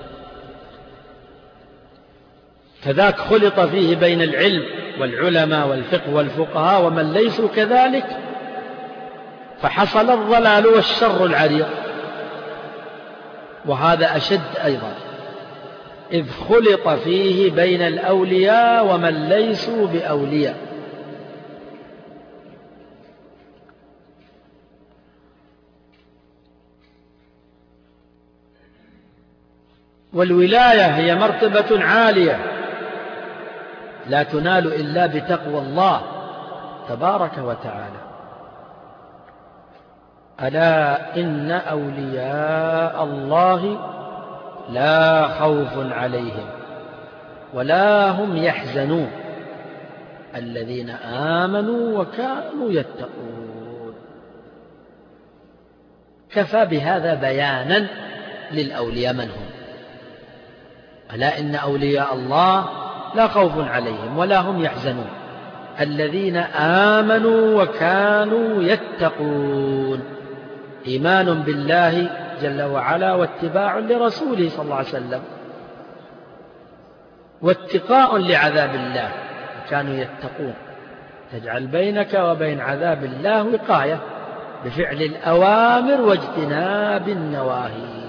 كذاك خلط فيه بين العلم والعلماء والفقه والفقهاء ومن ليسوا كذلك، فحصل الضلال والشر العريض. وهذا أشد أيضا، إذ خلط فيه بين الأولياء ومن ليسوا بأولياء. والولاية هي مرتبة عالية لا تنال إلا بتقوى الله تبارك وتعالى. ألا إن أولياء الله لا خوف عليهم ولا هم يحزنون الذين آمنوا وكانوا يتقون. كفى بهذا بيانا للأولياء من هم. ألا إن أولياء الله لا خوف عليهم ولا هم يحزنون الذين آمنوا وكانوا يتقون. إيمان بالله جل وعلا واتباع لرسوله صلى الله عليه وسلم واتقاء لعذاب الله، كانوا يتقون. تجعل بينك وبين عذاب الله وقاية بفعل الأوامر واجتناب النواهي.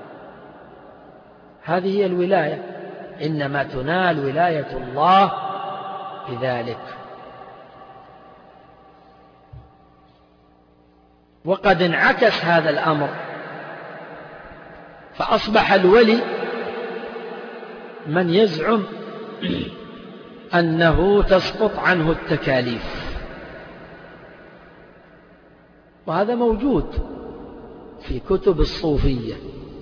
هذه هي الولاية، إنما تنال ولاية الله بذلك. وقد انعكس هذا الأمر، فأصبح الولي من يزعم أنه تسقط عنه التكاليف، وهذا موجود في كتب الصوفية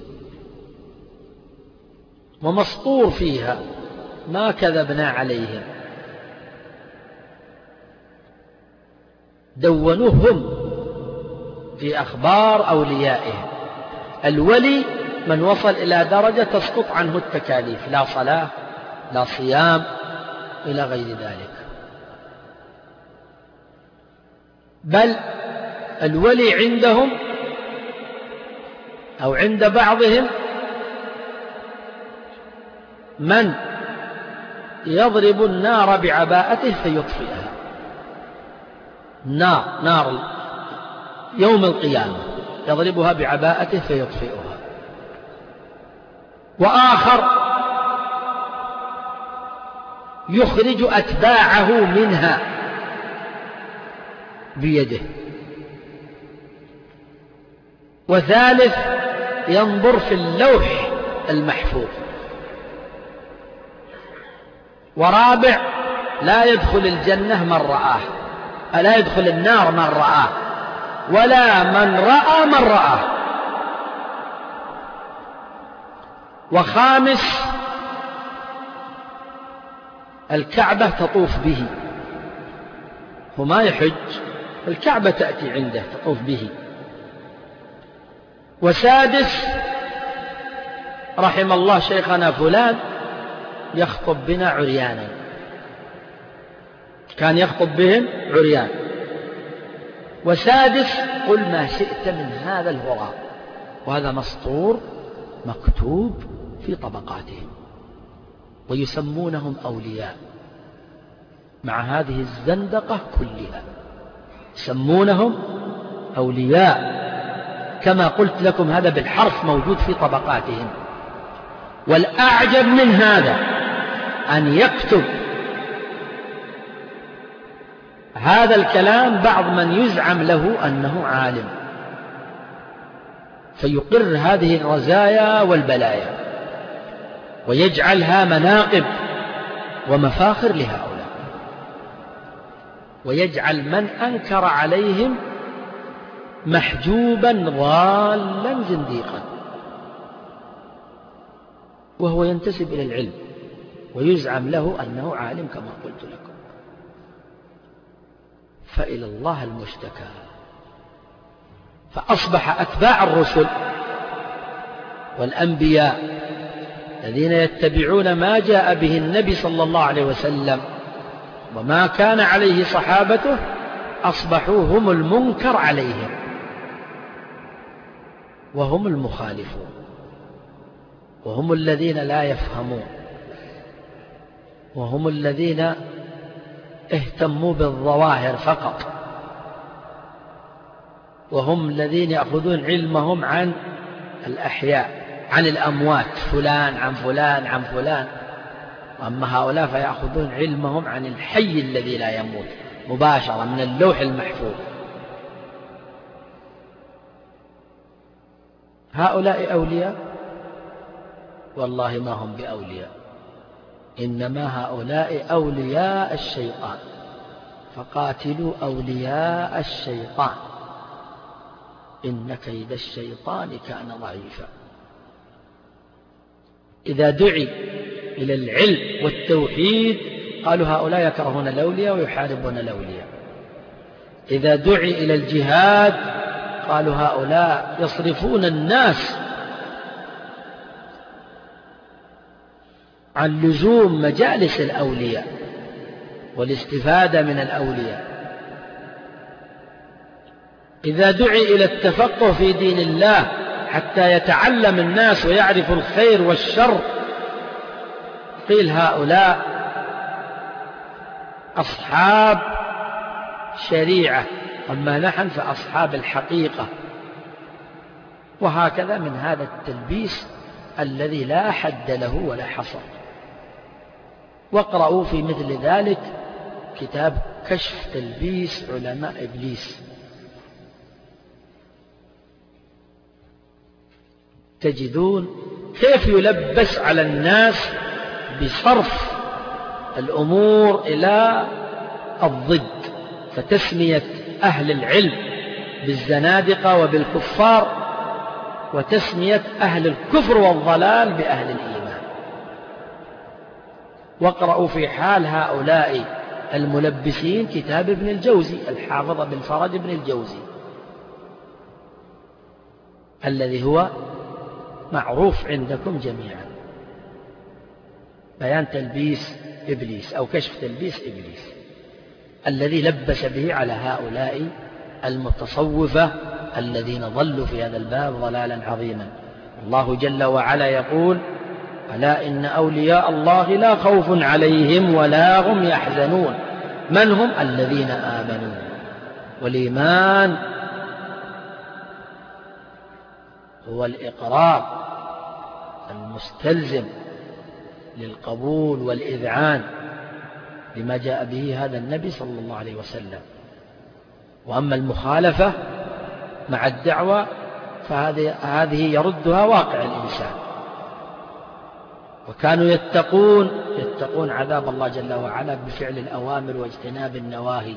ومسطور فيها، ما كذبنا عليهم، دونوهم في أخبار أوليائهم. الولي من وصل إلى درجة تسقط عنه التكاليف، لا صلاة لا صيام إلى غير ذلك. بل الولي عندهم أو عند بعضهم من يضرب النار بعباءته فيطفئها، نار يوم القيامة يضربها بعباءته فيطفئها. وآخر يخرج أتباعه منها بيده. وثالث ينظر في اللوح المحفوظ. ورابع لا يدخل الجنة من رآه، لا يدخل النار من رآه، ولا من رأى من رآه. وخامس الكعبة تطوف به، هو ما يحج، الكعبة تأتي عنده تطوف به. وسادس رحم الله شيخنا فلان يخطب بنا عريانا، كان يخطب بهم عريان. وسادس قل ما شئت من هذا الهراء، وهذا مسطور مكتوب في طبقاتهم، ويسمونهم أولياء مع هذه الزندقة كلها، يسمونهم أولياء كما قلت لكم، هذا بالحرف موجود في طبقاتهم. والأعجب من هذا أن يكتب هذا الكلام بعض من يزعم له أنه عالم، فيقر هذه الرزايا والبلايا ويجعلها مناقب ومفاخر لهؤلاء، ويجعل من أنكر عليهم محجوبا ضالا زنديقا، وهو ينتسب إلى العلم ويزعم له أنه عالم كما قلت لكم. فإلى الله المشتكى. فأصبح أتباع الرسل والأنبياء الذين يتبعون ما جاء به النبي صلى الله عليه وسلم وما كان عليه صحابته، أصبحوا هم المنكر عليهم وهم المخالفون، وهم الذين لا يفهمون، وهم الذين اهتموا بالظواهر فقط، وهم الذين يأخذون علمهم عن الأحياء، عن الأموات، فلان عن فلان عن فلان. وأما هؤلاء فيأخذون علمهم عن الحي الذي لا يموت مباشرة من اللوح المحفوظ. هؤلاء أولياء؟ والله ما هم بأولياء، إنما هؤلاء أولياء الشيطان، فقاتلوا أولياء الشيطان إن كيد الشيطان كان ضعيفا. إذا دعي إلى العلم والتوحيد قالوا هؤلاء يكرهون الأولياء ويحاربون الأولياء. إذا دعي إلى الجهاد قالوا هؤلاء يصرفون الناس عن لزوم مجالس الأولياء والاستفادة من الأولياء. إذا دعي إلى التفقه في دين الله حتى يتعلم الناس ويعرفوا الخير والشر قيل هؤلاء أصحاب شريعة، أما نحن فأصحاب الحقيقة. وهكذا من هذا التلبيس الذي لا حد له ولا حصر. واقرأوا في مثل ذلك كتاب كشف تلبيس علماء إبليس، تجدون كيف يلبس على الناس بصرف الأمور إلى الضد، فتسمية أهل العلم بالزنادقة وبالكفار، وتسمية أهل الكفر والضلال بأهل الإيمان. واقرأوا في حال هؤلاء الملبسين كتاب ابن الجوزي، الحافظ بن فرج بن الجوزي، الذي هو معروف عندكم جميعا، بيان تلبيس إبليس أو كشف تلبيس إبليس، الذي لبس به على هؤلاء المتصوفة الذين ضلوا في هذا الباب ضلالا عظيما. الله جل وعلا يقول: ألا إن أولياء الله لا خوف عليهم ولا هم يحزنون. من هم؟ الذين آمنوا. والإيمان هو الإقرار المستلزم للقبول والإذعان لما جاء به هذا النبي صلى الله عليه وسلم. وأما المخالفة مع الدعوة فهذه يردها واقع الإنسان. وكانوا يتقون عذاب الله جل وعلا بفعل الأوامر واجتناب النواهي.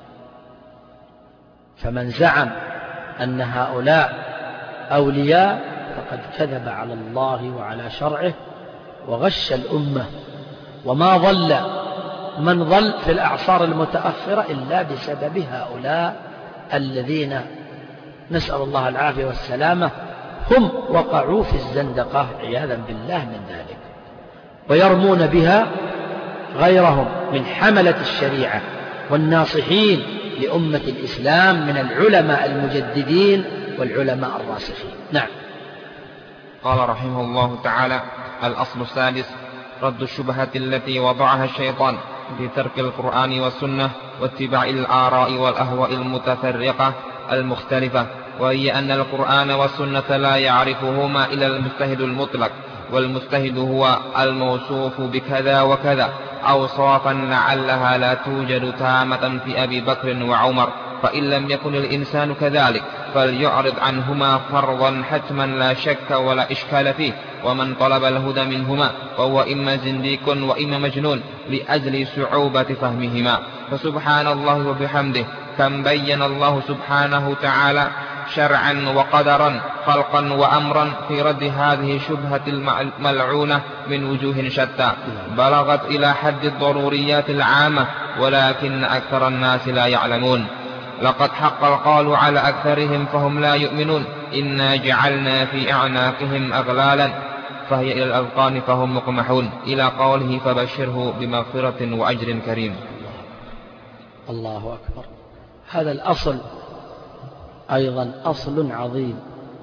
فمن زعم أن هؤلاء أولياء فقد كذب على الله وعلى شرعه وغش الأمة. وما ضل من ضل في الأعصار المتأخرة إلا بسبب هؤلاء الذين نسأل الله العافية والسلامة هم وقعوا في الزندقة عياذا بالله من ذلك، ويرمون بها غيرهم من حملة الشريعة والناصحين لأمة الإسلام من العلماء المجددين والعلماء الراسخين. نعم. قال رحمه الله تعالى: الأصل السادس: رد الشبهة التي وضعها الشيطان في ترك القرآن والسنة واتباع الآراء والأهواء المتفرقة المختلفة، وهي أن القرآن والسنة لا يعرفهما إلا المجتهد المطلق، والمجتهد هو الموصوف بكذا وكذا أوصافا لعلها لا توجد تامة في أبي بكر وعمر، فإن لم يكن الإنسان كذلك فليعرض عنهما فرضا حتما لا شك ولا إشكال فيه. ومن طلب الهدى منهما فهو إما زنديق وإما مجنون لأجل صعوبة فهمهما. فسبحان الله وبحمده كم بين الله سبحانه وتعالى شرعا وقدرا خلقا وأمرا في رد هذه الشبهة الملعونة من وجوه شتى بلغت إلى حد الضروريات العامة، ولكن أكثر الناس لا يعلمون. لقد حق القول على أكثرهم فهم لا يؤمنون: إنا جعلنا في أعناقهم أغلالا فهي إلى الأذقان فهم مقمحون، إلى قوله: فبشره بمغفرة وأجر كريم. الله أكبر. هذا الأصل أيضا أصل عظيم،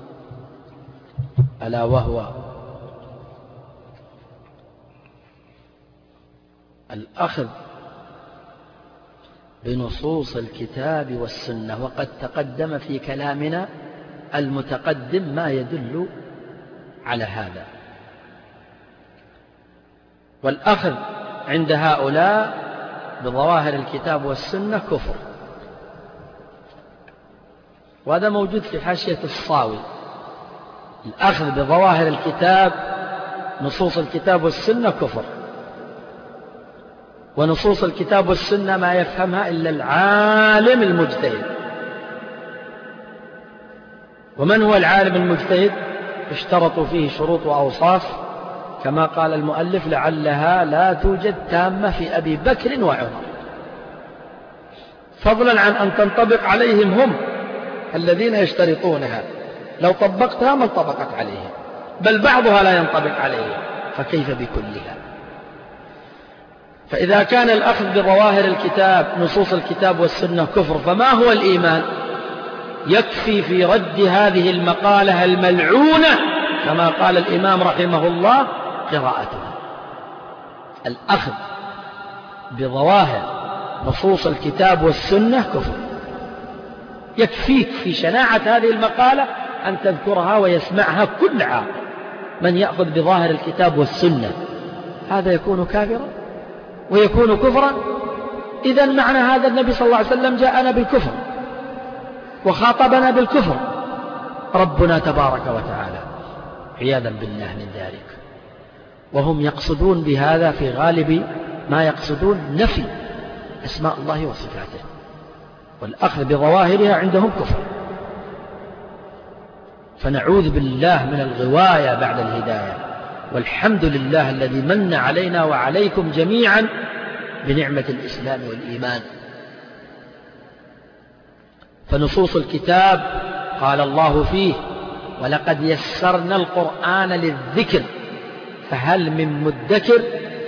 ألا وهو الأخذ بنصوص الكتاب والسنة. وقد تقدم في كلامنا المتقدم ما يدل على هذا. والأخذ عند هؤلاء بظواهر الكتاب والسنة كفر، وهذا موجود في حاشية الصاوي. الأخذ بظواهر الكتاب نصوص الكتاب والسنة كفر، ونصوص الكتاب والسنة ما يفهمها إلا العالم المجتهد. ومن هو العالم المجتهد؟ اشترطوا فيه شروط وأوصاف كما قال المؤلف: لعلها لا توجد تامة في أبي بكر وعمر، فضلا عن أن تنطبق عليهم هم الذين يشترطونها. لو طبقتها ما انطبقت عليهم، بل بعضها لا ينطبق عليهم، فكيف بكلها؟ فإذا كان الأخذ بظواهر الكتاب نصوص الكتاب والسنة كفر، فما هو الإيمان؟ يكفي في رد هذه المقالة الملعونة كما قال الإمام رحمه الله قراءتها. الأخذ بظواهر نصوص الكتاب والسنة كفر. يكفيك في شناعة هذه المقالة أن تذكرها ويسمعها كل عام. من يأخذ بظاهر الكتاب والسنة هذا يكون كافرا ويكون كفرا. إذن معنى هذا النبي صلى الله عليه وسلم جاءنا بالكفر وخاطبنا بالكفر ربنا تبارك وتعالى، عياذا بالله من ذلك. وهم يقصدون بهذا في غالب ما يقصدون نفي أسماء الله وصفاته، والأخذ بظواهرها عندهم كفر. فنعوذ بالله من الغواية بعد الهداية، والحمد لله الذي من علينا وعليكم جميعا بنعمة الإسلام والإيمان. فنصوص الكتاب قال الله فيه: ولقد يسرنا القرآن للذكر فهل من مدكر.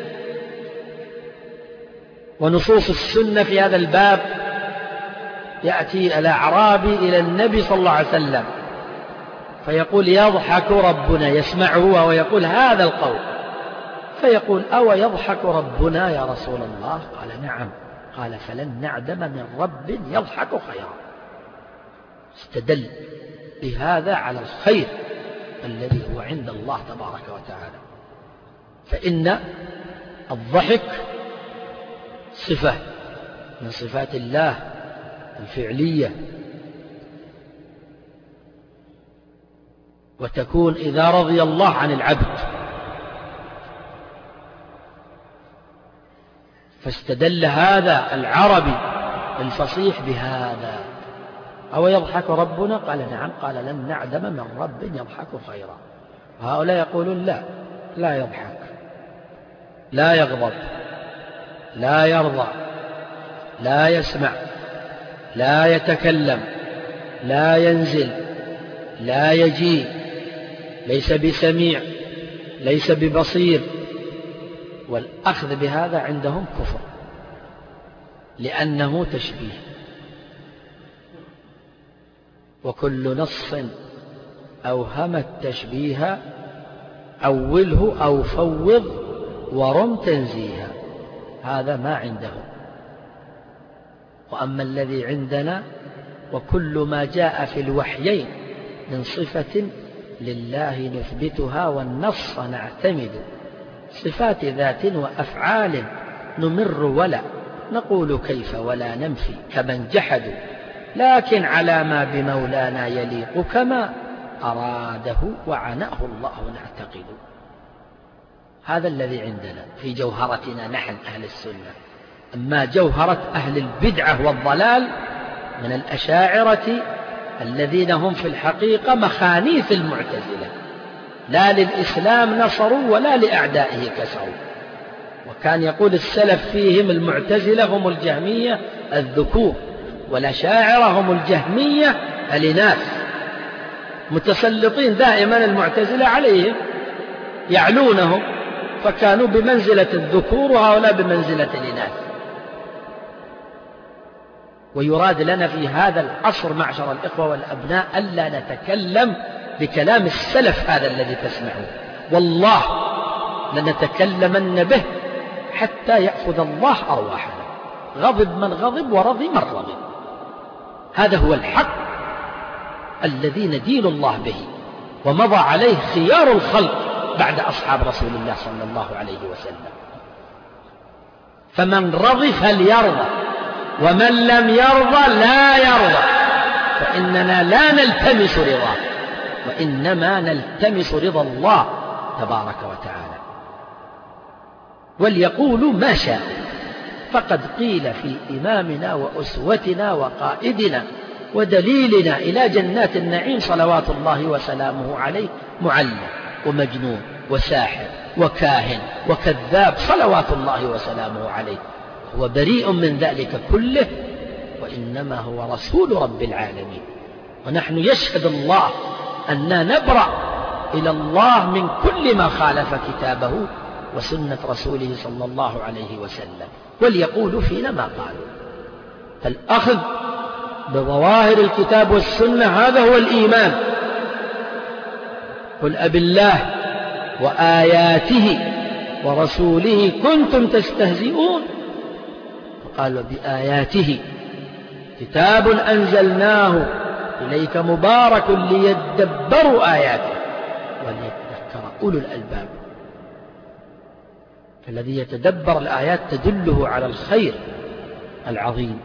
ونصوص السنة في هذا الباب: يأتي الأعرابي إلى النبي صلى الله عليه وسلم فيقول: يضحك ربنا، يسمعه وهو يقول هذا القول، فيقول: أو يضحك ربنا يا رسول الله؟ قال: نعم. قال: فلن نعدم من رب يضحك خيرا. استدل بهذا على الخير الذي هو عند الله تبارك وتعالى. فإن الضحك صفة من صفات الله الفعلية، وتكون إذا رضي الله عن العبد. فاستدل هذا العربي الفصيح بهذا: أو يضحك ربنا؟ قال: نعم. قال: لن نعدم من رب يضحك خيرا. هؤلاء يقولون: لا يضحك، لا يغضب، لا يرضى، لا يسمع، لا يتكلم، لا ينزل، لا يجيء، ليس بسميع، ليس ببصير. والأخذ بهذا عندهم كفر، لأنه تشبيه. وكل نص أوهم التشبيه أوله أو فوض ورم تنزيها، هذا ما عندهم. وأما الذي عندنا: وكل ما جاء في الوحيين من صفة لله نثبتها والنص نعتمد، صفات ذات وأفعال نمر ولا نقول كيف ولا ننفي، كمن جحدوا لكن على ما بمولانا يليق كما أراده وعناه الله نعتقد. هذا الذي عندنا في جوهرتنا نحن أهل السنة. أما جوهرة أهل البدعة والضلال من الأشاعرة الذين هم في الحقيقة مخانيث المعتزلة، لا للإسلام نصروا ولا لأعدائه كسروا. وكان يقول السلف فيهم: المعتزلة هم الجهمية الذكور، والأشاعرة هم الجهمية الإناث، متسلطين دائما المعتزلة عليهم، يعلونهم، فكانوا بمنزلة الذكور وهؤلاء بمنزلة الإناث. ويراد لنا في هذا العصر معشر الإخوة والأبناء ألا نتكلم بكلام السلف هذا الذي تسمعون، والله لنتكلمن به حتى يأخذ الله أرواحنا. غضب من غضب ورضي من رضي، هذا هو الحق الذي ندين الله به، ومضى عليه خيار الخلق بعد أصحاب رسول الله صلى الله عليه وسلم. فمن رضي فليرضى، ومن لم يرضى لا يرضى، فإننا لا نلتمس رضاه، وإنما نلتمس رضا الله تبارك وتعالى. وليقولوا ما شاء، فقد قيل في إمامنا وأسوتنا وقائدنا ودليلنا إلى جنات النعيم صلوات الله وسلامه عليه: معلم ومجنون وساحر وكاهن وكذاب صلوات الله وسلامه عليه. هو بريء من ذلك كله، وإنما هو رسول رب العالمين. ونحن يشهد الله أننا نبرأ إلى الله من كل ما خالف كتابه وسنة رسوله صلى الله عليه وسلم. وليقولوا فينا ما قالوا. فالأخذ بظواهر الكتاب والسنة هذا هو الإيمان. قل أبالله وآياته ورسوله كنتم تستهزئون قال بآياته كتاب أنزلناه إليك مبارك ليدبروا آياته وليتذكر أولو الألباب. الذي يتدبر الآيات تدله على الخير العظيم.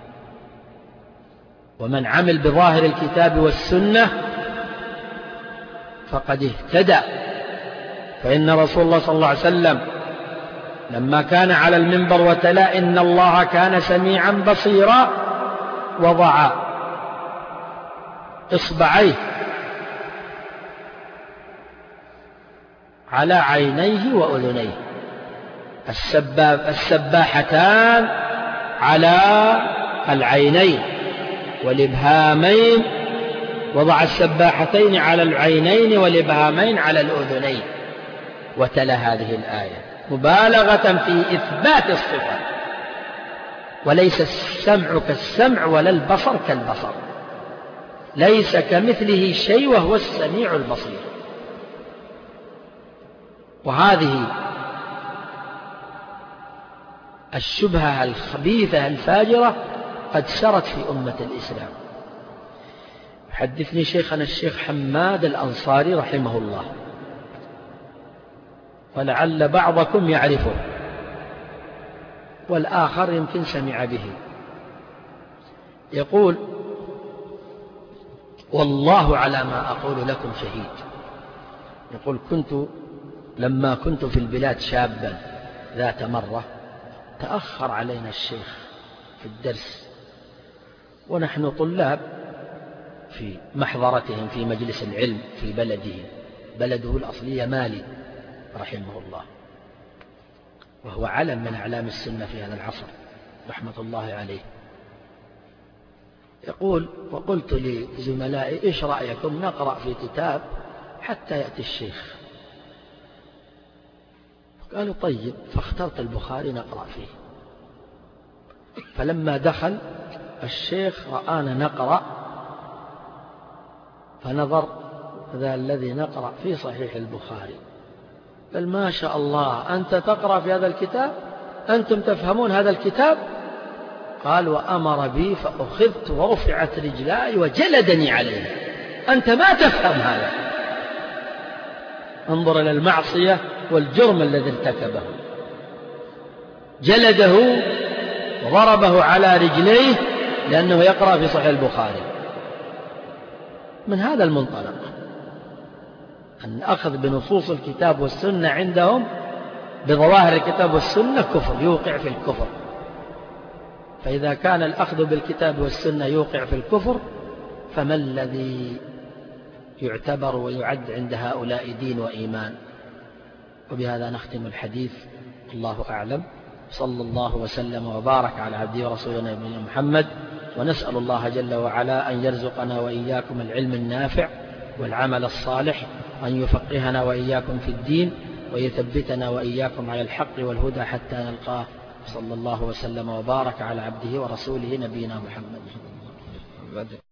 ومن عمل بظاهر الكتاب والسنة فقد اهتدى. فإن رسول الله صلى الله عليه وسلم لما كان على المنبر وتلا إن الله كان سميعا بصيرا وضع إصبعيه على عينيه وأذنيه، السباحتان على العينين والإبهامين، وضع السباحتين على العينين والإبهامين على الأذنين، وتلا هذه الآية مبالغة في إثبات الصفة. وليس السمع كالسمع ولا البصر كالبصر، ليس كمثله شيء وهو السميع البصير. وهذه الشبهة الخبيثة الفاجرة قد سرت في أمة الإسلام. حدثني شيخنا الشيخ حماد الأنصاري رحمه الله، ولعل بعضكم يعرفه والآخر يمكن سمع به، يقول: والله على ما أقول لكم شهيد. يقول: لما كنت في البلاد شابا ذات مرة تأخر علينا الشيخ في الدرس، ونحن طلاب في محضرتهم في مجلس العلم في بلده الأصلي مالي رحمه الله، وهو علم من أعلام السنة في هذا العصر رحمة الله عليه. يقول: وقلت لزملائي: إيش رأيكم نقرأ في كتاب حتى يأتي الشيخ؟ قالوا: طيب. فاخترت البخاري نقرأ فيه. فلما دخل الشيخ رآنا نقرأ فنظر: ذا الذي نقرأ في صحيح البخاري. قال: ما شاء الله، أنت تقرأ في هذا الكتاب؟ أنتم تفهمون هذا الكتاب؟ قال: وأمر بي فأخذت ورفعت رجلاي وجلدني عليه. أنت ما تفهم هذا. انظر إلى المعصية والجرم الذي ارتكبه. جلده وضربه على رجليه لأنه يقرأ في صحيح البخاري. من هذا المنطلق أن أخذ بنصوص الكتاب والسنة عندهم بظواهر الكتاب والسنة كفر، يوقع في الكفر. فإذا كان الأخذ بالكتاب والسنة يوقع في الكفر، فما الذي يعتبر ويعد عند هؤلاء دين وإيمان؟ وبهذا نختم الحديث، الله أعلم. صلى الله وسلم وبارك على عبده ورسوله نبينا محمد، ونسأل الله جل وعلا أن يرزقنا وإياكم العلم النافع والعمل الصالح، وأن يفقهنا وإياكم في الدين، ويثبتنا وإياكم على الحق والهدى حتى نلقاه. صلى الله وسلم وبارك على عبده ورسوله نبينا محمد.